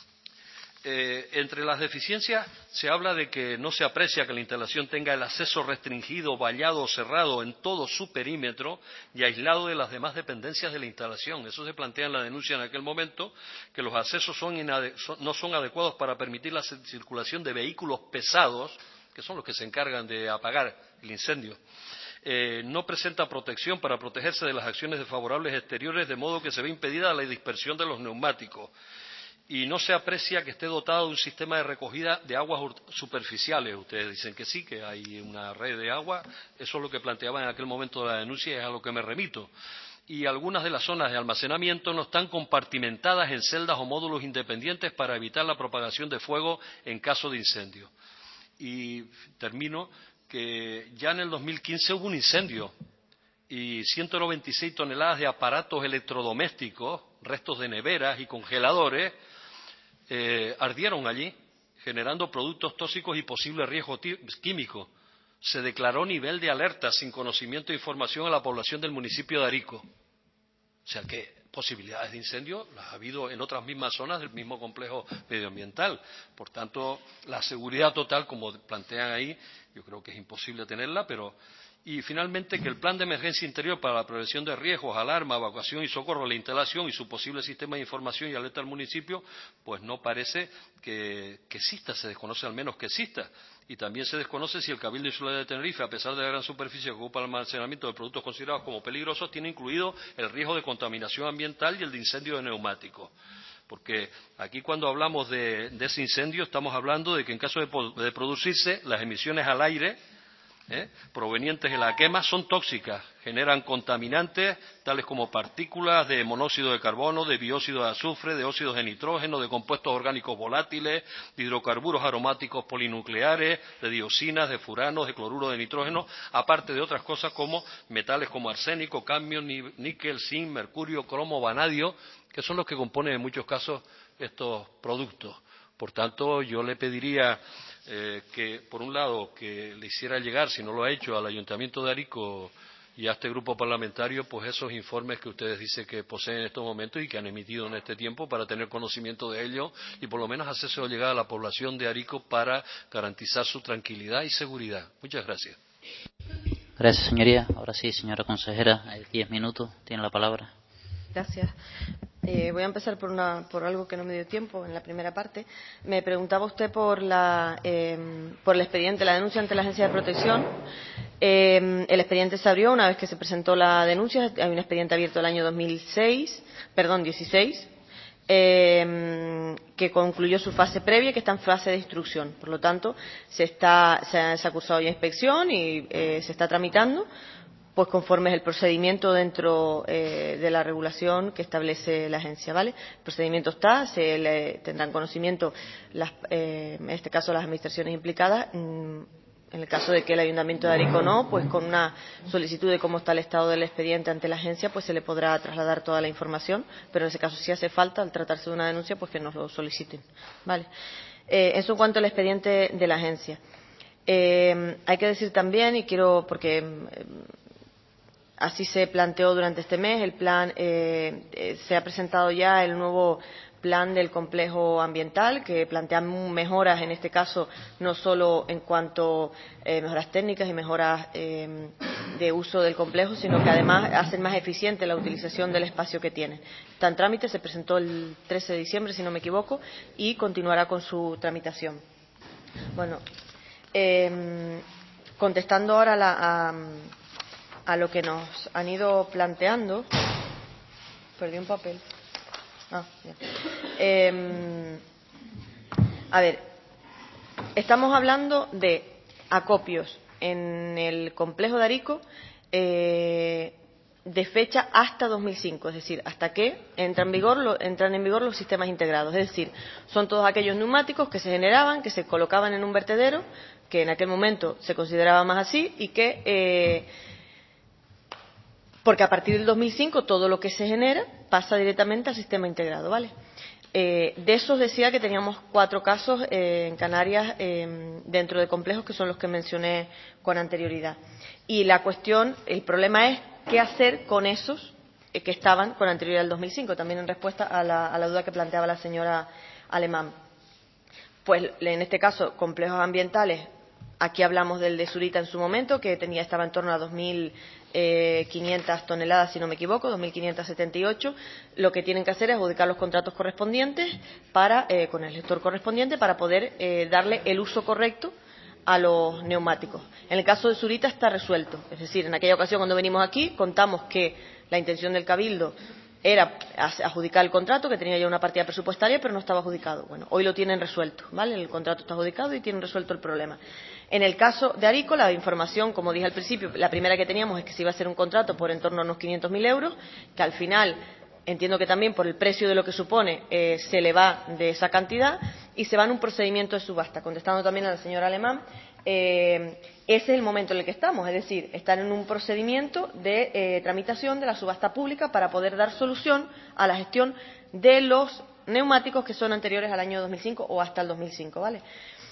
Entre las deficiencias se habla de que no se aprecia que la instalación tenga el acceso restringido, vallado o cerrado en todo su perímetro y aislado de las demás dependencias de la instalación. Eso se plantea en la denuncia en aquel momento, que los accesos no son adecuados para permitir la circulación de vehículos pesados, que son los que se encargan de apagar el incendio. No presenta protección para protegerse de las acciones desfavorables exteriores, de modo que se ve impedida la dispersión de los neumáticos. Y no se aprecia que esté dotado de un sistema de recogida de aguas superficiales. Ustedes dicen que sí, que hay una red de agua. Eso es lo que planteaban en aquel momento de la denuncia y es a lo que me remito. Y algunas de las zonas de almacenamiento no están compartimentadas en celdas o módulos independientes para evitar la propagación de fuego en caso de incendio. Y termino que ya en el 2015 hubo un incendio y 196 toneladas de aparatos electrodomésticos, restos de neveras y congeladores, ardieron allí, generando productos tóxicos y posible riesgo químico. Se declaró nivel de alerta sin conocimiento e información a la población del municipio de Arico. O sea que posibilidades de incendio las ha habido en otras mismas zonas del mismo complejo medioambiental. Por tanto, la seguridad total, como plantean ahí, yo creo que es imposible tenerla, pero... Y finalmente que el plan de emergencia interior para la prevención de riesgos, alarma, evacuación y socorro, la instalación y su posible sistema de información y alerta al municipio, pues no parece que exista, se desconoce al menos que exista. Y también se desconoce si el Cabildo Insular de Tenerife, a pesar de la gran superficie que ocupa el almacenamiento de productos considerados como peligrosos, tiene incluido el riesgo de contaminación ambiental y el de incendio de neumáticos. Porque aquí cuando hablamos de ese incendio estamos hablando de que en caso de producirse las emisiones al aire provenientes de la quema son tóxicas, generan contaminantes tales como partículas de monóxido de carbono, de dióxido de azufre, de óxidos de nitrógeno, de compuestos orgánicos volátiles, de hidrocarburos aromáticos polinucleares, de dioxinas, de furanos, de cloruro de nitrógeno, aparte de otras cosas como metales como arsénico, cadmio, níquel, zinc, mercurio, cromo, vanadio, que son los que componen en muchos casos estos productos. Por tanto, yo le pediría que, por un lado, que le hiciera llegar, si no lo ha hecho, al Ayuntamiento de Arico y a este grupo parlamentario, pues esos informes que ustedes dicen que poseen en estos momentos y que han emitido en este tiempo para tener conocimiento de ello y por lo menos hacérselo llegar a la población de Arico para garantizar su tranquilidad y seguridad. Muchas gracias. Gracias, señoría. Ahora sí, señora consejera, 10 minutos, tiene la palabra. Gracias. Voy a empezar por algo que no me dio tiempo en la primera parte. Me preguntaba usted por el expediente, la denuncia ante la Agencia de Protección. El expediente se abrió una vez que se presentó la denuncia. Hay un expediente abierto el año 16, que concluyó su fase previa, que está en fase de instrucción. Por lo tanto, se ha cursado ya inspección y se está tramitando, pues conforme es el procedimiento dentro de la regulación que establece la agencia, ¿vale? El procedimiento está, tendrán conocimiento, en este caso las administraciones implicadas. En el caso de que el Ayuntamiento de Arico no, pues con una solicitud de cómo está el estado del expediente ante la agencia, pues se le podrá trasladar toda la información, pero en ese caso si hace falta, al tratarse de una denuncia, pues que nos lo soliciten, ¿vale? Eso en cuanto al expediente de la agencia. Hay que decir también, y quiero, porque así se planteó durante este mes, el plan, se ha presentado ya el nuevo plan del complejo ambiental, que plantea mejoras, en este caso, no solo en cuanto a mejoras técnicas y mejoras de uso del complejo, sino que además hacen más eficiente la utilización del espacio que tiene. Está en trámite, se presentó el 13 de diciembre, si no me equivoco, y continuará con su tramitación. Bueno, contestando ahora a lo que nos han ido planteando. Perdí un papel. A ver, estamos hablando de acopios en el complejo de Arico de fecha hasta 2005, es decir, hasta que entran en vigor los sistemas integrados. Es decir, son todos aquellos neumáticos que se generaban, que se colocaban en un vertedero, que en aquel momento se consideraba más así, y que porque a partir del 2005 todo lo que se genera pasa directamente al sistema integrado, ¿vale? De esos decía que teníamos 4 casos en Canarias dentro de complejos, que son los que mencioné con anterioridad. Y la cuestión, el problema es qué hacer con esos que estaban con anterioridad al 2005, también en respuesta a la duda que planteaba la señora Alemán. Pues en este caso, complejos ambientales, aquí hablamos del de Zurita en su momento, que estaba en torno a 2.500 toneladas, si no me equivoco, 2.578. Lo que tienen que hacer es adjudicar los contratos correspondientes con el gestor correspondiente para poder darle el uso correcto a los neumáticos. En el caso de Zurita está resuelto. Es decir, en aquella ocasión cuando venimos aquí contamos que la intención del Cabildo era adjudicar el contrato, que tenía ya una partida presupuestaria, pero no estaba adjudicado. Bueno, hoy lo tienen resuelto, ¿vale? El contrato está adjudicado y tienen resuelto el problema. En el caso de Arico, la información, como dije al principio, la primera que teníamos es que se iba a hacer un contrato por en torno a unos 500.000 euros, que al final, entiendo que también por el precio de lo que supone, se le va de esa cantidad y se va en un procedimiento de subasta. Contestando también a la señora Alemán, ese es el momento en el que estamos, es decir, están en un procedimiento de tramitación de la subasta pública para poder dar solución a la gestión de los neumáticos que son anteriores al año 2005 o hasta el 2005, ¿vale?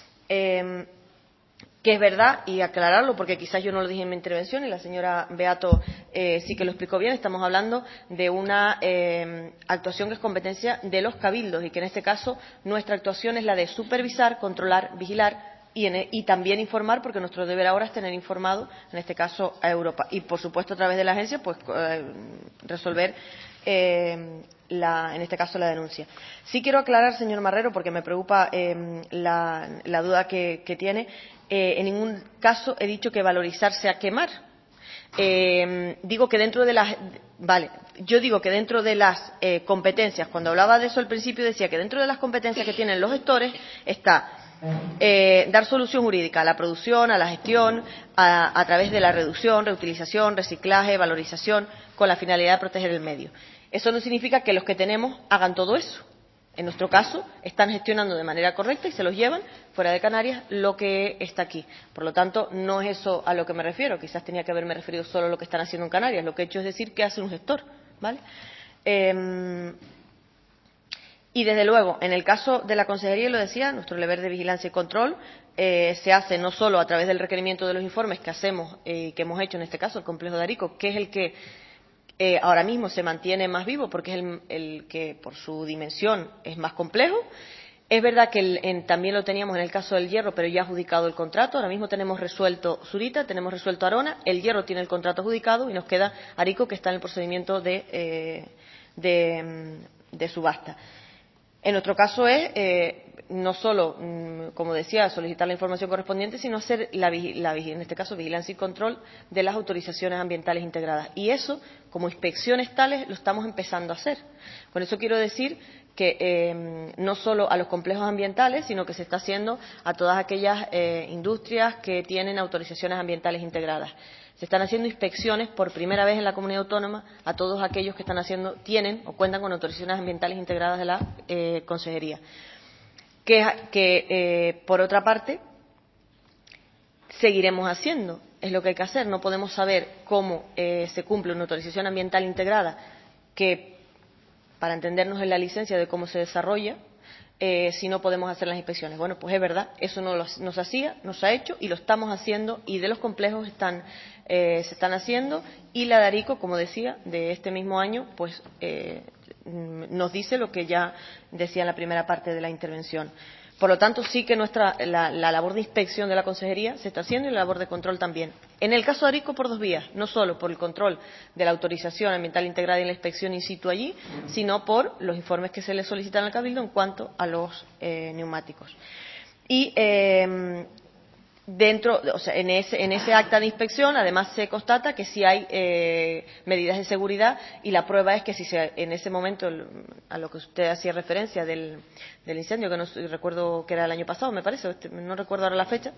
Que es verdad, y aclararlo porque quizás yo no lo dije en mi intervención y la señora Beato sí que lo explicó bien, estamos hablando de una actuación que es competencia de los cabildos y que en este caso nuestra actuación es la de supervisar, controlar, vigilar y también informar, porque nuestro deber ahora es tener informado, en este caso, a Europa. Y, por supuesto, a través de la agencia, pues resolver, en este caso, la denuncia. Sí quiero aclarar, señor Marrero, porque me preocupa la duda que tiene. En ningún caso he dicho que valorizar sea quemar. Digo que dentro de las... Vale, yo digo que dentro de las competencias, cuando hablaba de eso al principio decía que dentro de las competencias que tienen los gestores está... dar solución jurídica a la producción, a la gestión, a través de la reducción, reutilización, reciclaje, valorización, con la finalidad de proteger el medio. Eso no significa que los que tenemos hagan todo eso. En nuestro caso, están gestionando de manera correcta y se los llevan fuera de Canarias lo que está aquí. Por lo tanto, no es eso a lo que me refiero. Quizás tenía que haberme referido solo a lo que están haciendo en Canarias. Lo que he hecho es decir qué hace un gestor, ¿vale? Y desde luego, en el caso de la Consejería, lo decía, nuestro deber de vigilancia y control se hace no solo a través del requerimiento de los informes que hacemos y que hemos hecho en este caso el complejo de Arico, que es el que ahora mismo se mantiene más vivo porque es el que por su dimensión es más complejo. Es verdad que también lo teníamos en el caso del Hierro, pero ya ha adjudicado el contrato. Ahora mismo tenemos resuelto Zurita, tenemos resuelto Arona, el Hierro tiene el contrato adjudicado y nos queda Arico, que está en el procedimiento de de subasta. En nuestro caso es no solo, como decía, solicitar la información correspondiente, sino hacer en este caso vigilancia y control de las autorizaciones ambientales integradas. Y eso, como inspecciones tales, lo estamos empezando a hacer. Con eso quiero decir que no solo a los complejos ambientales, sino que se está haciendo a todas aquellas industrias que tienen autorizaciones ambientales integradas. Se están haciendo inspecciones por primera vez en la comunidad autónoma a todos aquellos que tienen o cuentan con autorizaciones ambientales integradas de la Consejería. Por otra parte, seguiremos haciendo. Es lo que hay que hacer. No podemos saber cómo se cumple una autorización ambiental integrada que, para entendernos en la licencia de cómo se desarrolla, si no podemos hacer las inspecciones. Bueno, pues es verdad, eso no se hacía, no se ha hecho y lo estamos haciendo, y de los complejos se están haciendo, y la de Arico, como decía, de este mismo año, pues nos dice lo que ya decía en la primera parte de la intervención. Por lo tanto, sí que la labor de inspección de la Consejería se está haciendo y la labor de control también. En el caso de Arico, por dos vías, no solo por el control de la autorización ambiental integrada y la inspección in situ allí, sino por los informes que se le solicitan al Cabildo en cuanto a los neumáticos. Y en ese acta de inspección, además, se constata que sí hay medidas de seguridad, y la prueba es que si en ese momento, a lo que usted hacía referencia del incendio, que no recuerdo que era el año pasado, me parece, no recuerdo ahora la fecha,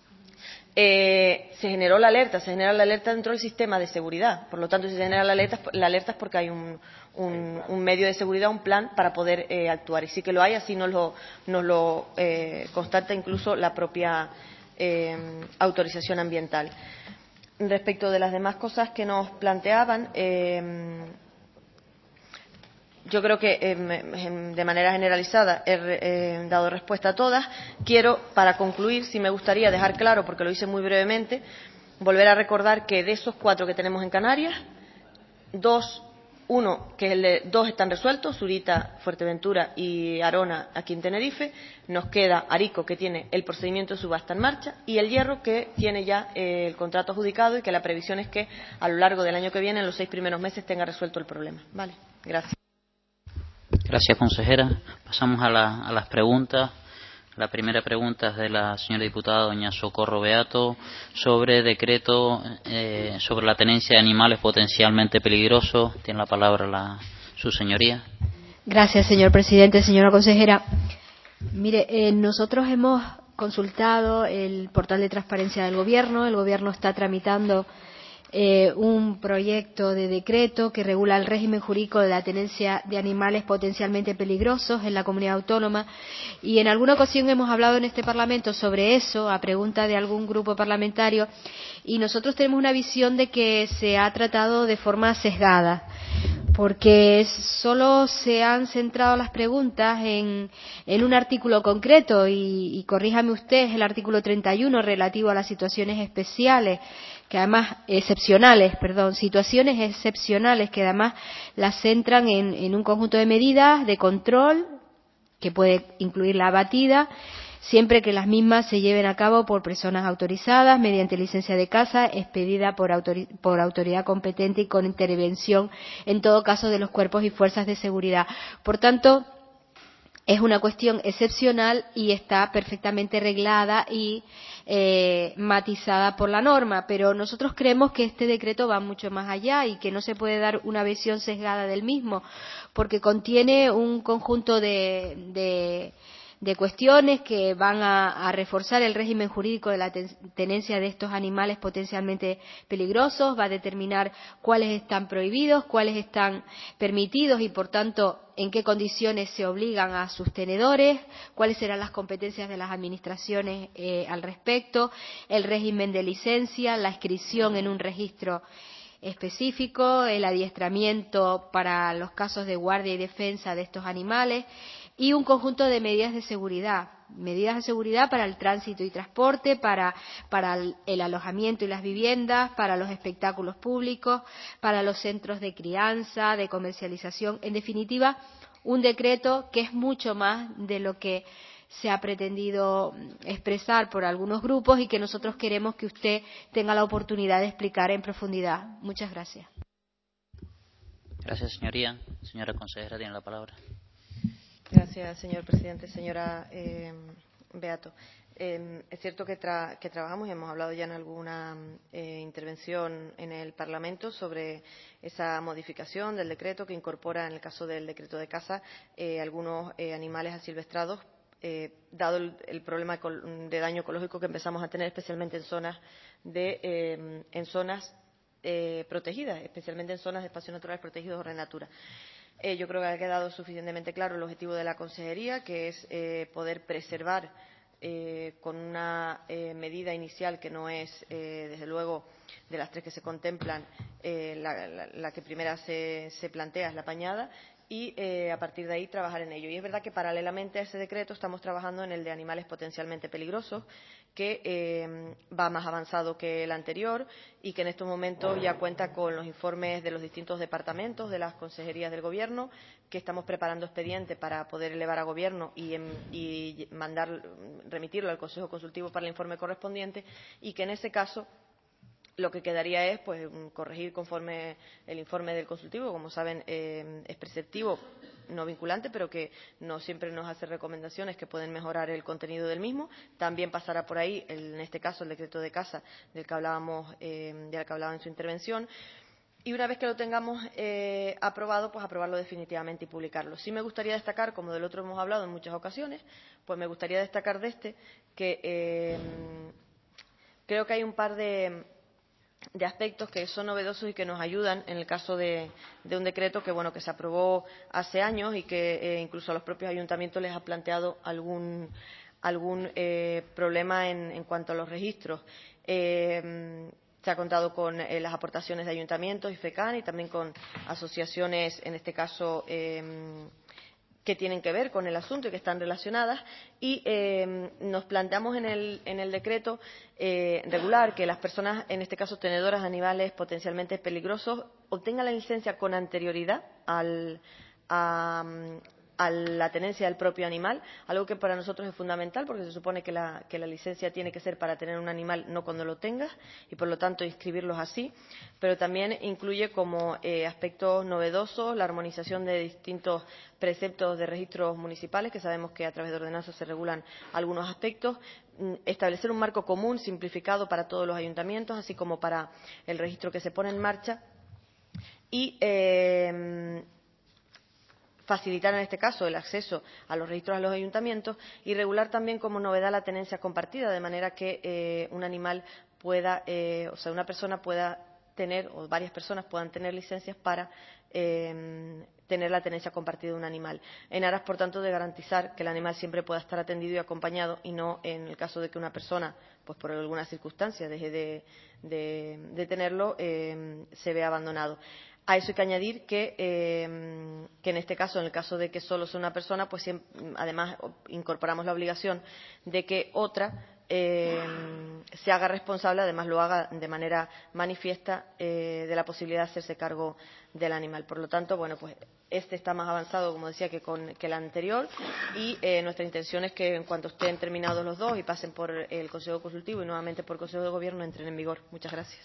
se generó la alerta, dentro del sistema de seguridad. Por lo tanto, si se genera la alerta es porque hay un medio de seguridad, un plan para poder actuar. Y sí que lo hay, así nos lo constata incluso la propia autorización ambiental. Respecto de las demás cosas que nos planteaban, yo creo que de manera generalizada he dado respuesta a todas. Para concluir, sí me gustaría dejar claro, porque lo hice muy brevemente, volver a recordar que de esos 4 que tenemos en Canarias, 2 están resueltos, Zurita, Fuerteventura y Arona, aquí en Tenerife. Nos queda Arico, que tiene el procedimiento de subasta en marcha, y El Hierro, que tiene ya el contrato adjudicado, y que la previsión es que a lo largo del año que viene, en los 6 primeros meses, tenga resuelto el problema. Vale, gracias. Gracias, consejera. Pasamos a las preguntas. La primera pregunta es de la señora diputada doña Socorro Beato, sobre decreto sobre la tenencia de animales potencialmente peligrosos. Tiene la palabra su señoría. Gracias, señor presidente. Señora consejera, mire, nosotros hemos consultado el portal de transparencia del Gobierno. El Gobierno está tramitando un proyecto de decreto que regula el régimen jurídico de la tenencia de animales potencialmente peligrosos en la comunidad autónoma, y en alguna ocasión hemos hablado en este Parlamento sobre eso a pregunta de algún grupo parlamentario, y nosotros tenemos una visión de que se ha tratado de forma sesgada, porque solo se han centrado las preguntas en un artículo concreto, y corríjame usted, es el artículo 31 relativo a las situaciones especiales, que además situaciones excepcionales que además las centran en un conjunto de medidas de control que puede incluir la abatida, siempre que las mismas se lleven a cabo por personas autorizadas mediante licencia de caza expedida por autoridad competente y con intervención, en todo caso, de los cuerpos y fuerzas de seguridad. Por tanto, es una cuestión excepcional y está perfectamente reglada y matizada por la norma, pero nosotros creemos que este decreto va mucho más allá y que no se puede dar una visión sesgada del mismo, porque contiene un conjunto de cuestiones que van a reforzar el régimen jurídico de la tenencia de estos animales potencialmente peligrosos, va a determinar cuáles están prohibidos, cuáles están permitidos y, por tanto, en qué condiciones se obligan a sus tenedores, cuáles serán las competencias de las administraciones al respecto, el régimen de licencia, la inscripción en un registro específico, el adiestramiento para los casos de guardia y defensa de estos animales, y un conjunto de medidas de seguridad para el tránsito y transporte, para el alojamiento y las viviendas, para los espectáculos públicos, para los centros de crianza, de comercialización. En definitiva, un decreto que es mucho más de lo que se ha pretendido expresar por algunos grupos y que nosotros queremos que usted tenga la oportunidad de explicar en profundidad. Muchas gracias. Gracias, señoría. Señora consejera, tiene la palabra. Gracias, señor presidente. Señora Beato, es cierto que trabajamos y hemos hablado ya en alguna intervención en el Parlamento sobre esa modificación del decreto que incorpora, en el caso del decreto de caza, algunos animales asilvestrados, dado el problema de daño ecológico que empezamos a tener, especialmente en zonas protegidas, especialmente en zonas de espacios naturales protegidos o Red Natura. Yo creo que ha quedado suficientemente claro el objetivo de la Consejería, que es poder preservar con una medida inicial que no es, desde luego, de las tres que se contemplan, la que primera se plantea es la apañada, y a partir de ahí trabajar en ello. Y es verdad que paralelamente a ese decreto estamos trabajando en el de animales potencialmente peligrosos, que va más avanzado que el anterior y que en estos momentos ya cuenta con los informes de los distintos departamentos de las consejerías del Gobierno, que estamos preparando expediente para poder elevar a Gobierno y remitirlo al Consejo Consultivo para el informe correspondiente, y que en ese caso lo que quedaría es pues corregir conforme el informe del consultivo. Como saben, es preceptivo, no vinculante, pero que no siempre nos hace recomendaciones que pueden mejorar el contenido del mismo. También pasará por ahí, en este caso, el decreto de caza del que hablaba en su intervención. Y una vez que lo tengamos aprobado, pues aprobarlo definitivamente y publicarlo. Sí me gustaría destacar, como del otro hemos hablado en muchas ocasiones, pues me gustaría destacar de este que creo que hay un par de aspectos que son novedosos y que nos ayudan en el caso de un decreto que se aprobó hace años y que incluso a los propios ayuntamientos les ha planteado algún problema en cuanto a los registros. Se ha contado con las aportaciones de ayuntamientos y FECAN, y también con asociaciones, en este caso que tienen que ver con el asunto y que están relacionadas, y nos planteamos en el decreto regular que las personas, en este caso tenedoras de animales potencialmente peligrosos, obtengan la licencia con anterioridad a la tenencia del propio animal, algo que para nosotros es fundamental, porque se supone que la licencia tiene que ser para tener un animal, no cuando lo tengas, y por lo tanto inscribirlos así. Pero también incluye como aspectos novedosos la armonización de distintos preceptos de registros municipales, que sabemos que a través de ordenanzas se regulan algunos aspectos, establecer un marco común simplificado para todos los ayuntamientos, así como para el registro que se pone en marcha, y facilitar en este caso el acceso a los registros de los ayuntamientos, y regular también como novedad la tenencia compartida, de manera que un animal pueda, una persona pueda tener, o varias personas puedan tener licencias para tener la tenencia compartida de un animal, en aras, por tanto, de garantizar que el animal siempre pueda estar atendido y acompañado, y no en el caso de que una persona, pues por alguna circunstancia, deje de tenerlo, se vea abandonado. A eso hay que añadir que en este caso, en el caso de que solo sea una persona, pues además incorporamos la obligación de que otra se haga responsable, además lo haga de manera manifiesta, de la posibilidad de hacerse cargo del animal. Por lo tanto, pues este está más avanzado, como decía, que el anterior, y nuestra intención es que en cuanto estén terminados los dos y pasen por el Consejo Consultivo y nuevamente por el Consejo de Gobierno, entren en vigor. Muchas gracias.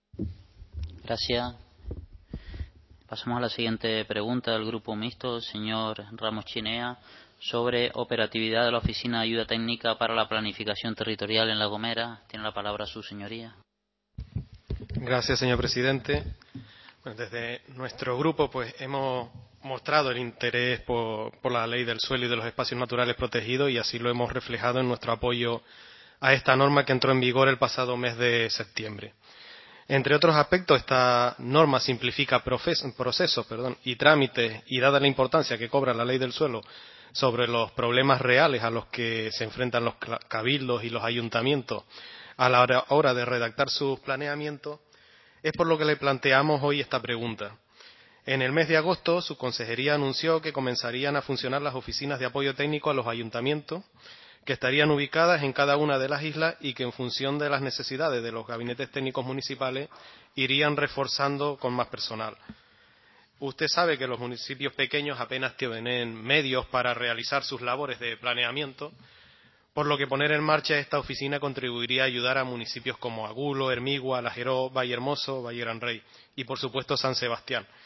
Gracias. Pasamos a la siguiente pregunta del Grupo Mixto, señor Ramos Chinea, sobre operatividad de la Oficina de Ayuda Técnica para la Planificación Territorial en La Gomera. Tiene la palabra su señoría. Gracias, señor presidente. Desde nuestro grupo hemos mostrado el interés por la Ley del Suelo y de los Espacios Naturales Protegidos, y así lo hemos reflejado en nuestro apoyo a esta norma que entró en vigor el pasado mes de septiembre. Entre otros aspectos, esta norma simplifica procesos y trámites, y dada la importancia que cobra la Ley del Suelo sobre los problemas reales a los que se enfrentan los cabildos y los ayuntamientos a la hora de redactar sus planeamientos, es por lo que le planteamos hoy esta pregunta. En el mes de agosto, su consejería anunció que comenzarían a funcionar las oficinas de apoyo técnico a los ayuntamientos, que estarían ubicadas en cada una de las islas y que, en función de las necesidades de los gabinetes técnicos municipales, irían reforzando con más personal. Usted sabe que los municipios pequeños apenas tienen medios para realizar sus labores de planeamiento, por lo que poner en marcha esta oficina contribuiría a ayudar a municipios como Agulo, Hermigua, La Jeró, Vallehermoso, Valle Gran Rey y, por supuesto, San Sebastián,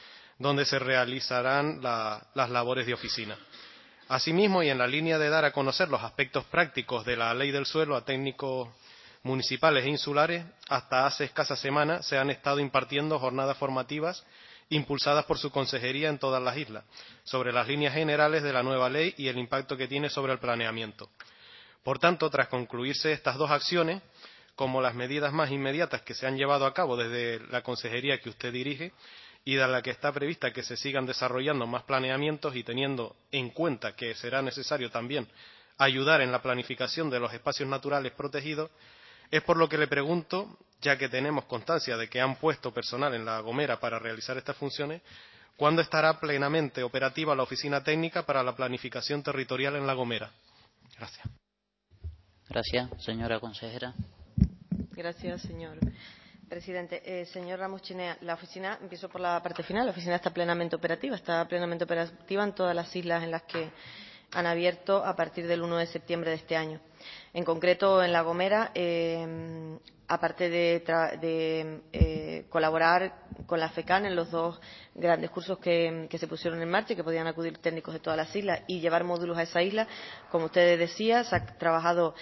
donde se realizarán las labores de oficina. Asimismo, y en la línea de dar a conocer los aspectos prácticos de la ley del suelo a técnicos municipales e insulares, hasta hace escasas semanas se han estado impartiendo jornadas formativas impulsadas por su consejería en todas las islas, sobre las líneas generales de la nueva ley y el impacto que tiene sobre el planeamiento. Por tanto, tras concluirse estas dos acciones, como las medidas más inmediatas que se han llevado a cabo desde la consejería que usted dirige, y de la que está prevista que se sigan desarrollando más planeamientos y teniendo en cuenta que será necesario también ayudar en la planificación de los espacios naturales protegidos, es por lo que le pregunto, ya que tenemos constancia de que han puesto personal en La Gomera para realizar estas funciones, ¿cuándo estará plenamente operativa la oficina técnica para la planificación territorial en La Gomera? Gracias. Gracias, señora consejera. Gracias, señor presidente. Señor Ramos Chinea, la oficina, empiezo por la parte final, la oficina está plenamente operativa en todas las islas en las que han abierto a partir del 1 de septiembre de este año. En concreto, en La Gomera, aparte de colaborar con la FECAN en los dos grandes cursos que se pusieron en marcha y que podían acudir técnicos de todas las islas y llevar módulos a esa isla, como ustedes decían, se ha trabajado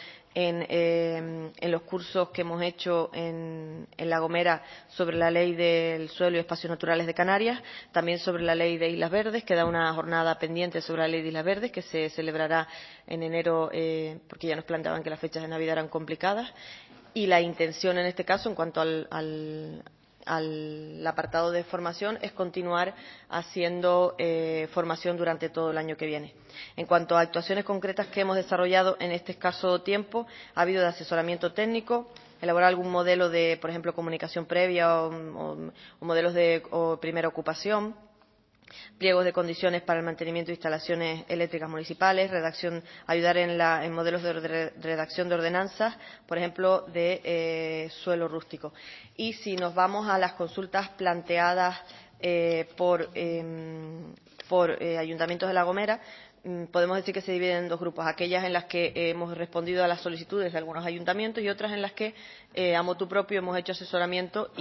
en los cursos que hemos hecho en La Gomera sobre la ley del suelo y espacios naturales de Canarias, también sobre la ley de Islas Verdes. Queda una jornada pendiente sobre la ley de Islas Verdes que se celebrará en enero, porque ya nos planteaban que las fechas de Navidad eran complicadas, y la intención en este caso en cuanto al apartado de formación es continuar haciendo formación durante todo el año que viene. En cuanto a actuaciones concretas que hemos desarrollado en este escaso tiempo, ha habido de asesoramiento técnico, elaborar algún modelo de, por ejemplo, comunicación previa o modelos de primera ocupación, pliegos de condiciones para el mantenimiento de instalaciones eléctricas municipales, ayudar en modelos de redacción de ordenanzas, por ejemplo, de suelo rústico. Y si nos vamos a las consultas planteadas por ayuntamientos de La Gomera, podemos decir que se dividen en dos grupos, aquellas en las que hemos respondido a las solicitudes de algunos ayuntamientos y otras en las que a motu propio hemos hecho asesoramiento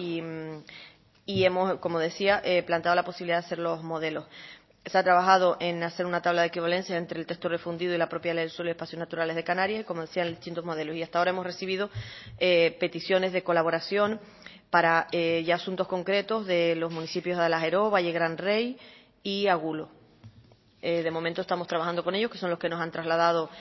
y hemos, como decía, planteado la posibilidad de hacer los modelos. Se ha trabajado en hacer una tabla de equivalencia entre el texto refundido y la propia ley del suelo y espacios naturales de Canarias, y, como decía, en distintos modelos. Y hasta ahora hemos recibido peticiones de colaboración para ya asuntos concretos de los municipios de Alajeró, Valle Gran Rey y Agulo. De momento estamos trabajando con ellos, que son los que nos han trasladado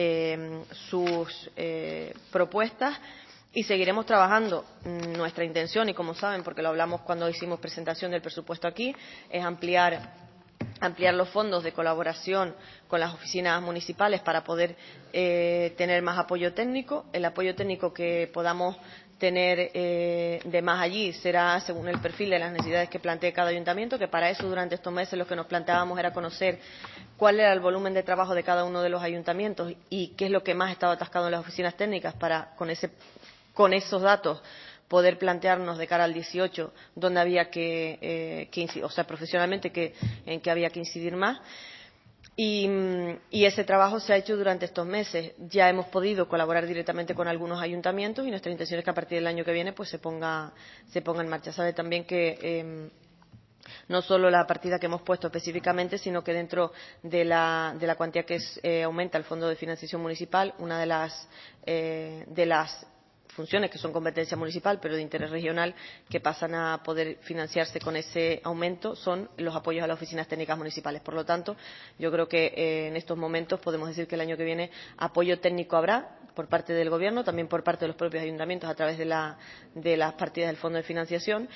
sus propuestas. Y seguiremos trabajando. Nuestra intención, y como saben, porque lo hablamos cuando hicimos presentación del presupuesto aquí, es ampliar los fondos de colaboración con las oficinas municipales para poder tener más apoyo técnico. El apoyo técnico que podamos tener de más allí será según el perfil de las necesidades que plantee cada ayuntamiento, que para eso durante estos meses lo que nos planteábamos era conocer cuál era el volumen de trabajo de cada uno de los ayuntamientos y qué es lo que más estaba atascado en las oficinas técnicas para con esos datos poder plantearnos de cara al 18 dónde había que incidir, o sea, profesionalmente en qué había que incidir más. Y ese trabajo se ha hecho durante estos meses. Ya hemos podido colaborar directamente con algunos ayuntamientos y nuestra intención es que a partir del año que viene pues se ponga en marcha. Sabe también que no solo la partida que hemos puesto específicamente, sino que dentro de la cuantía que aumenta el Fondo de Financiación Municipal, una de las funciones que son competencia municipal pero de interés regional que pasan a poder financiarse con ese aumento son los apoyos a las oficinas técnicas municipales. Por lo tanto, yo creo que en estos momentos podemos decir que el año que viene apoyo técnico habrá por parte del Gobierno, también por parte de los propios ayuntamientos a través de las partidas del Fondo de Financiación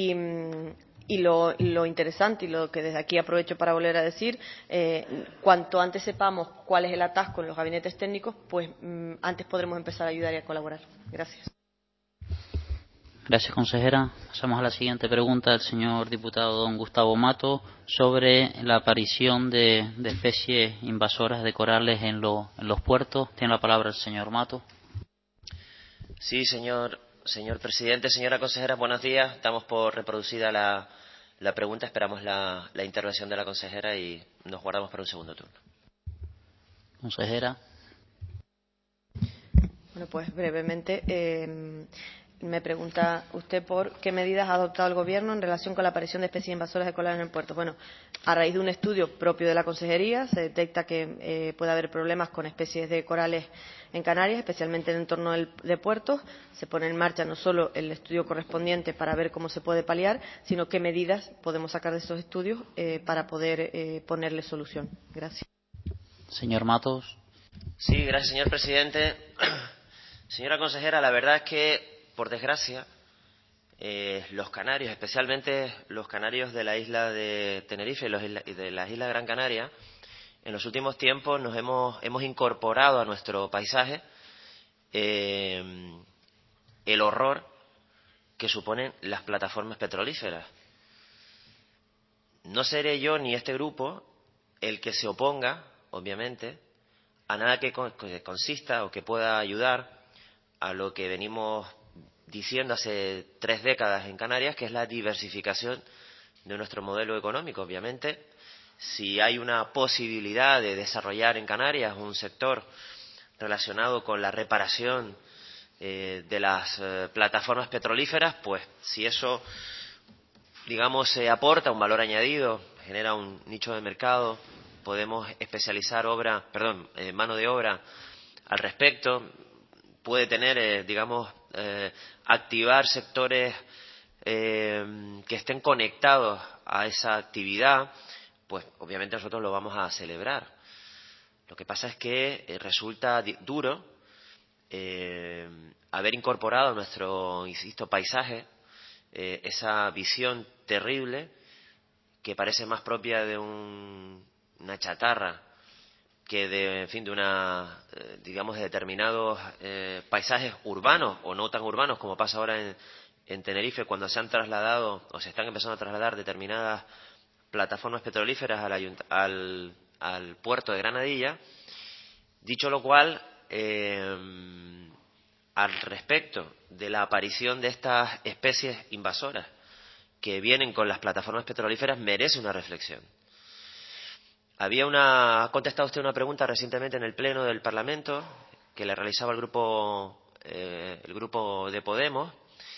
y lo interesante y lo que desde aquí aprovecho para volver a decir, cuanto antes sepamos cuál es el atasco en los gabinetes técnicos, pues antes podremos empezar a ayudar y a colaborar. Gracias. Gracias, consejera. Pasamos a la siguiente pregunta del señor diputado don Gustavo Mato sobre la aparición de especies invasoras de corales en los puertos. Tiene la palabra el señor Mato. Sí, señor presidente, señora consejera, buenos días. Damos por reproducida la pregunta. Esperamos la intervención de la consejera y nos guardamos para un segundo turno. Consejera. Bueno, pues brevemente. Me pregunta usted por qué medidas ha adoptado el Gobierno en relación con la aparición de especies invasoras de corales en el puerto. Bueno, a raíz de un estudio propio de la Consejería se detecta que puede haber problemas con especies de corales en Canarias, especialmente en el entorno de puertos. Se pone en marcha no solo el estudio correspondiente para ver cómo se puede paliar, sino qué medidas podemos sacar de esos estudios para poder ponerle solución. Gracias. Señor Matos. Sí, gracias, señor presidente. Señora consejera, la verdad es que, por desgracia, los canarios, especialmente los canarios de la isla de Tenerife y de las islas Gran Canaria, en los últimos tiempos nos hemos incorporado a nuestro paisaje el horror que suponen las plataformas petrolíferas. No seré yo ni este grupo el que se oponga, obviamente, a nada que consista o que pueda ayudar a lo que venimos diciendo hace 3 décadas en Canarias, que es la diversificación de nuestro modelo económico. Obviamente, si hay una posibilidad de desarrollar en Canarias un sector relacionado con la reparación de las plataformas petrolíferas, pues si eso, digamos, aporta un valor añadido, genera un nicho de mercado, podemos especializar mano de obra al respecto, puede tener, activar sectores que estén conectados a esa actividad, pues obviamente nosotros lo vamos a celebrar. Lo que pasa es que resulta duro haber incorporado a nuestro, insisto, paisaje esa visión terrible que parece más propia de una chatarra que de de determinados paisajes urbanos o no tan urbanos, como pasa ahora en Tenerife, cuando se han trasladado o se están empezando a trasladar determinadas plataformas petrolíferas al puerto de Granadilla. Dicho lo cual, al respecto de la aparición de estas especies invasoras que vienen con las plataformas petrolíferas, merece una reflexión. Ha contestado usted una pregunta recientemente en el Pleno del Parlamento que le realizaba el grupo de Podemos.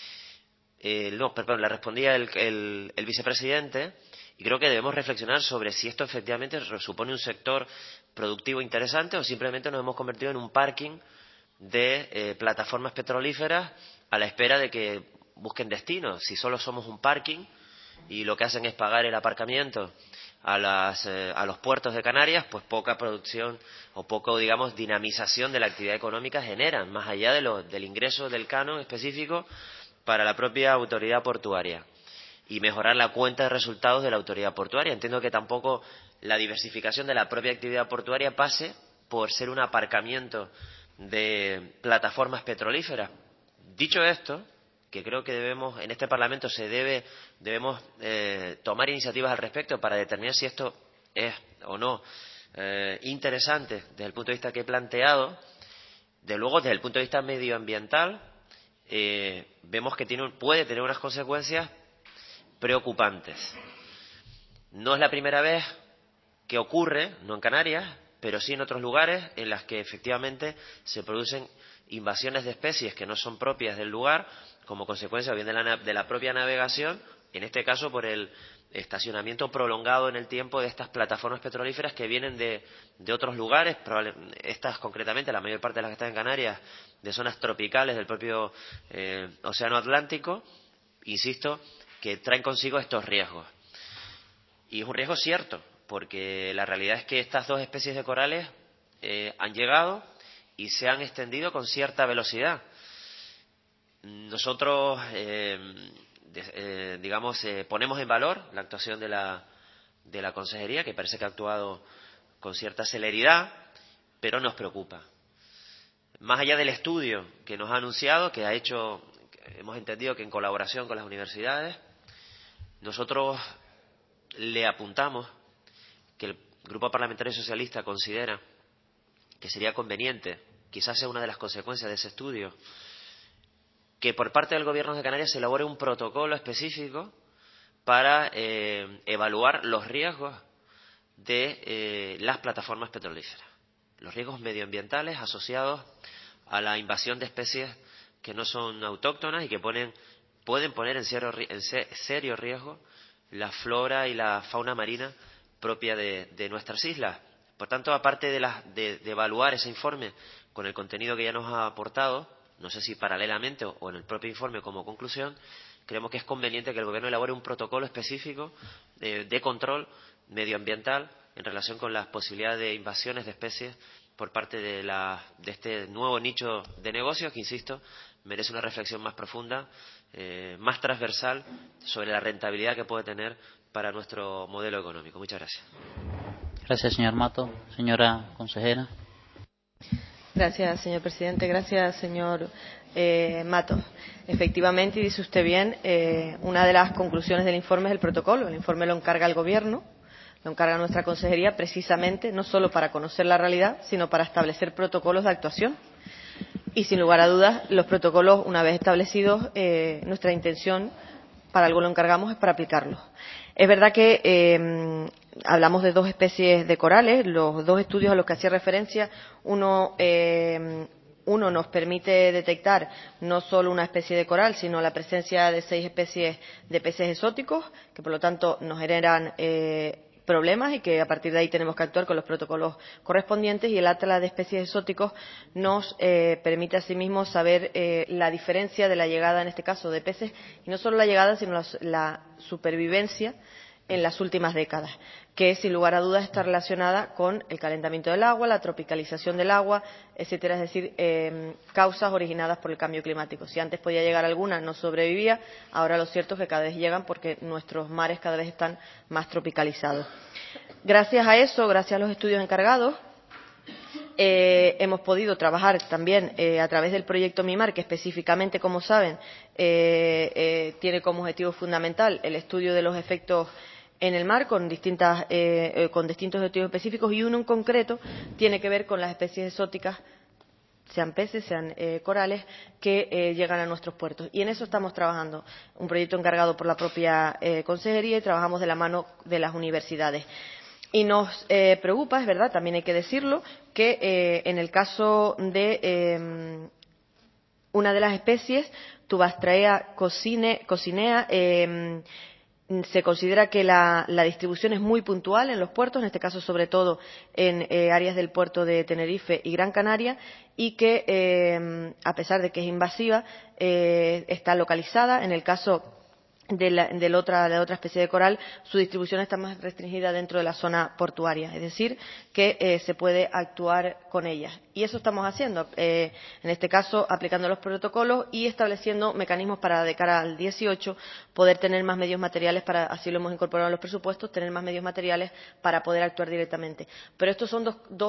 Le respondía el vicepresidente, y creo que debemos reflexionar sobre si esto efectivamente supone un sector productivo interesante o simplemente nos hemos convertido en un parking de plataformas petrolíferas a la espera de que busquen destino. Si solo somos un parking y lo que hacen es pagar el aparcamiento a los puertos de Canarias, pues poca producción o poco, dinamización de la actividad económica generan, más allá del ingreso del canon específico para la propia autoridad portuaria y mejorar la cuenta de resultados de la autoridad portuaria. Entiendo que tampoco la diversificación de la propia actividad portuaria pase por ser un aparcamiento de plataformas petrolíferas. Dicho esto, que creo que en este Parlamento debemos tomar iniciativas al respecto para determinar si esto es o no interesante desde el punto de vista que he planteado. De luego, desde el punto de vista medioambiental, vemos que puede tener unas consecuencias preocupantes. No es la primera vez que ocurre, no en Canarias, pero sí en otros lugares en las que efectivamente se producen invasiones de especies que no son propias del lugar como consecuencia bien de la propia navegación, en este caso por el estacionamiento prolongado en el tiempo de estas plataformas petrolíferas que vienen de otros lugares, estas concretamente, la mayor parte de las que están en Canarias, de zonas tropicales del propio Océano Atlántico, insisto, que traen consigo estos riesgos. Y es un riesgo cierto, porque la realidad es que estas 2 especies de corales han llegado y se han extendido con cierta velocidad. Nosotros, ponemos en valor la actuación de la Consejería, que parece que ha actuado con cierta celeridad, pero nos preocupa. Más allá del estudio que nos ha anunciado, hemos entendido que en colaboración con las universidades, nosotros le apuntamos que el Grupo Parlamentario Socialista considera que sería conveniente, quizás sea una de las consecuencias de ese estudio, que por parte del Gobierno de Canarias se elabore un protocolo específico para evaluar los riesgos de las plataformas petrolíferas, los riesgos medioambientales asociados a la invasión de especies que no son autóctonas y que pueden poner en serio riesgo la flora y la fauna marina propia de nuestras islas. Por tanto, aparte de evaluar ese informe con el contenido que ya nos ha aportado, no sé si paralelamente o en el propio informe como conclusión, creemos que es conveniente que el Gobierno elabore un protocolo específico de control medioambiental en relación con las posibilidades de invasiones de especies por parte de este nuevo nicho de negocios que, insisto, merece una reflexión más profunda, más transversal sobre la rentabilidad que puede tener para nuestro modelo económico. Muchas gracias. Gracias, señor Mato. Señora consejera. Gracias, señor presidente. Gracias, señor Mato. Efectivamente, y dice usted bien, una de las conclusiones del informe es el protocolo. El informe lo encarga el Gobierno, lo encarga nuestra consejería, precisamente no solo para conocer la realidad, sino para establecer protocolos de actuación. Y, sin lugar a dudas, los protocolos, una vez establecidos, nuestra intención, para algo lo encargamos, es para aplicarlos. Es verdad que hablamos de 2 especies de corales. Los 2 estudios a los que hacía referencia, uno nos permite detectar no solo una especie de coral, sino la presencia de 6 especies de peces exóticos, que por lo tanto nos generan problemas y que a partir de ahí tenemos que actuar con los protocolos correspondientes. Y el Atlas de especies exóticos nos permite asimismo saber la diferencia de la llegada, en este caso, de peces, y no solo la llegada, sino la supervivencia en las últimas décadas, que sin lugar a dudas está relacionada con el calentamiento del agua, la tropicalización del agua, etcétera, es decir, causas originadas por el cambio climático. Si antes podía llegar alguna, no sobrevivía, ahora lo cierto es que cada vez llegan porque nuestros mares cada vez están más tropicalizados. Gracias a eso, gracias a los estudios encargados, hemos podido trabajar también a través del proyecto MIMAR, que específicamente, como saben, tiene como objetivo fundamental el estudio de los efectos en el mar con distintos estudios específicos, y uno en concreto tiene que ver con las especies exóticas, sean peces, sean corales, que llegan a nuestros puertos. Y en eso estamos trabajando. Un proyecto encargado por la propia consejería, y trabajamos de la mano de las universidades. Y nos preocupa, es verdad, también hay que decirlo, que en el caso de una de las especies, Tubastraea cocinea, se considera que la distribución es muy puntual en los puertos, en este caso sobre todo en áreas del puerto de Tenerife y Gran Canaria, y que a pesar de que es invasiva, está localizada. En el caso de la otra especie de coral, su distribución está más restringida dentro de la zona portuaria, es decir, que se puede actuar con ellas. Y eso estamos haciendo, en este caso aplicando los protocolos y estableciendo mecanismos para, de cara al 18, poder tener más medios materiales para, así lo hemos incorporado en los presupuestos, tener más medios materiales para poder actuar directamente. Pero estos son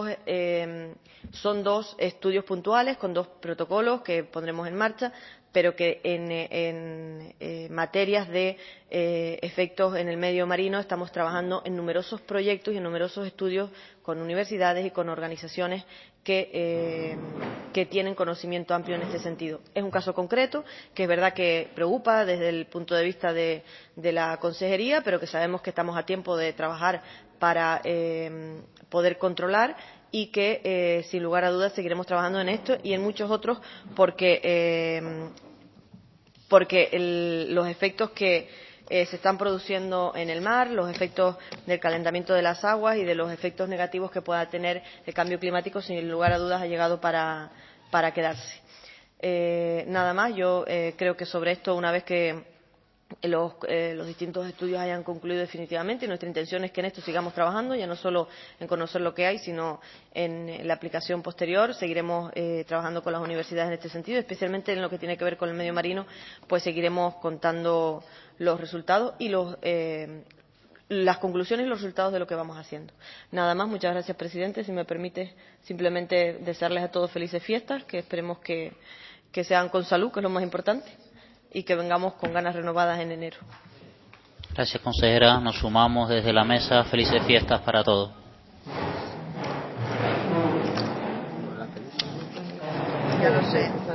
dos estudios puntuales con 2 protocolos que pondremos en marcha, pero que en materias de efectos en el medio marino estamos trabajando en numerosos proyectos y en numerosos estudios con universidades y con organizaciones que tienen conocimiento amplio en este sentido. Es un caso concreto que es verdad que preocupa desde el punto de vista de la consejería, pero que sabemos que estamos a tiempo de trabajar para poder controlar, y que sin lugar a dudas seguiremos trabajando en esto y en muchos otros, porque los efectos que se están produciendo en el mar, los efectos del calentamiento de las aguas y de los efectos negativos que pueda tener el cambio climático, sin lugar a dudas ha llegado para quedarse. Nada más, yo creo que sobre esto, una vez que los distintos estudios hayan concluido definitivamente, y nuestra intención es que en esto sigamos trabajando, ya no solo en conocer lo que hay, sino en la aplicación posterior. Seguiremos trabajando con las universidades en este sentido, especialmente en lo que tiene que ver con el medio marino, pues seguiremos contando los resultados y las conclusiones y los resultados de lo que vamos haciendo. Nada más, muchas gracias, presidente. Si me permite, simplemente desearles a todos felices fiestas, que esperemos que sean con salud, que es lo más importante, y que vengamos con ganas renovadas en enero. Gracias, consejera. Nos sumamos desde la mesa. Felices fiestas para todos. Ya lo sé.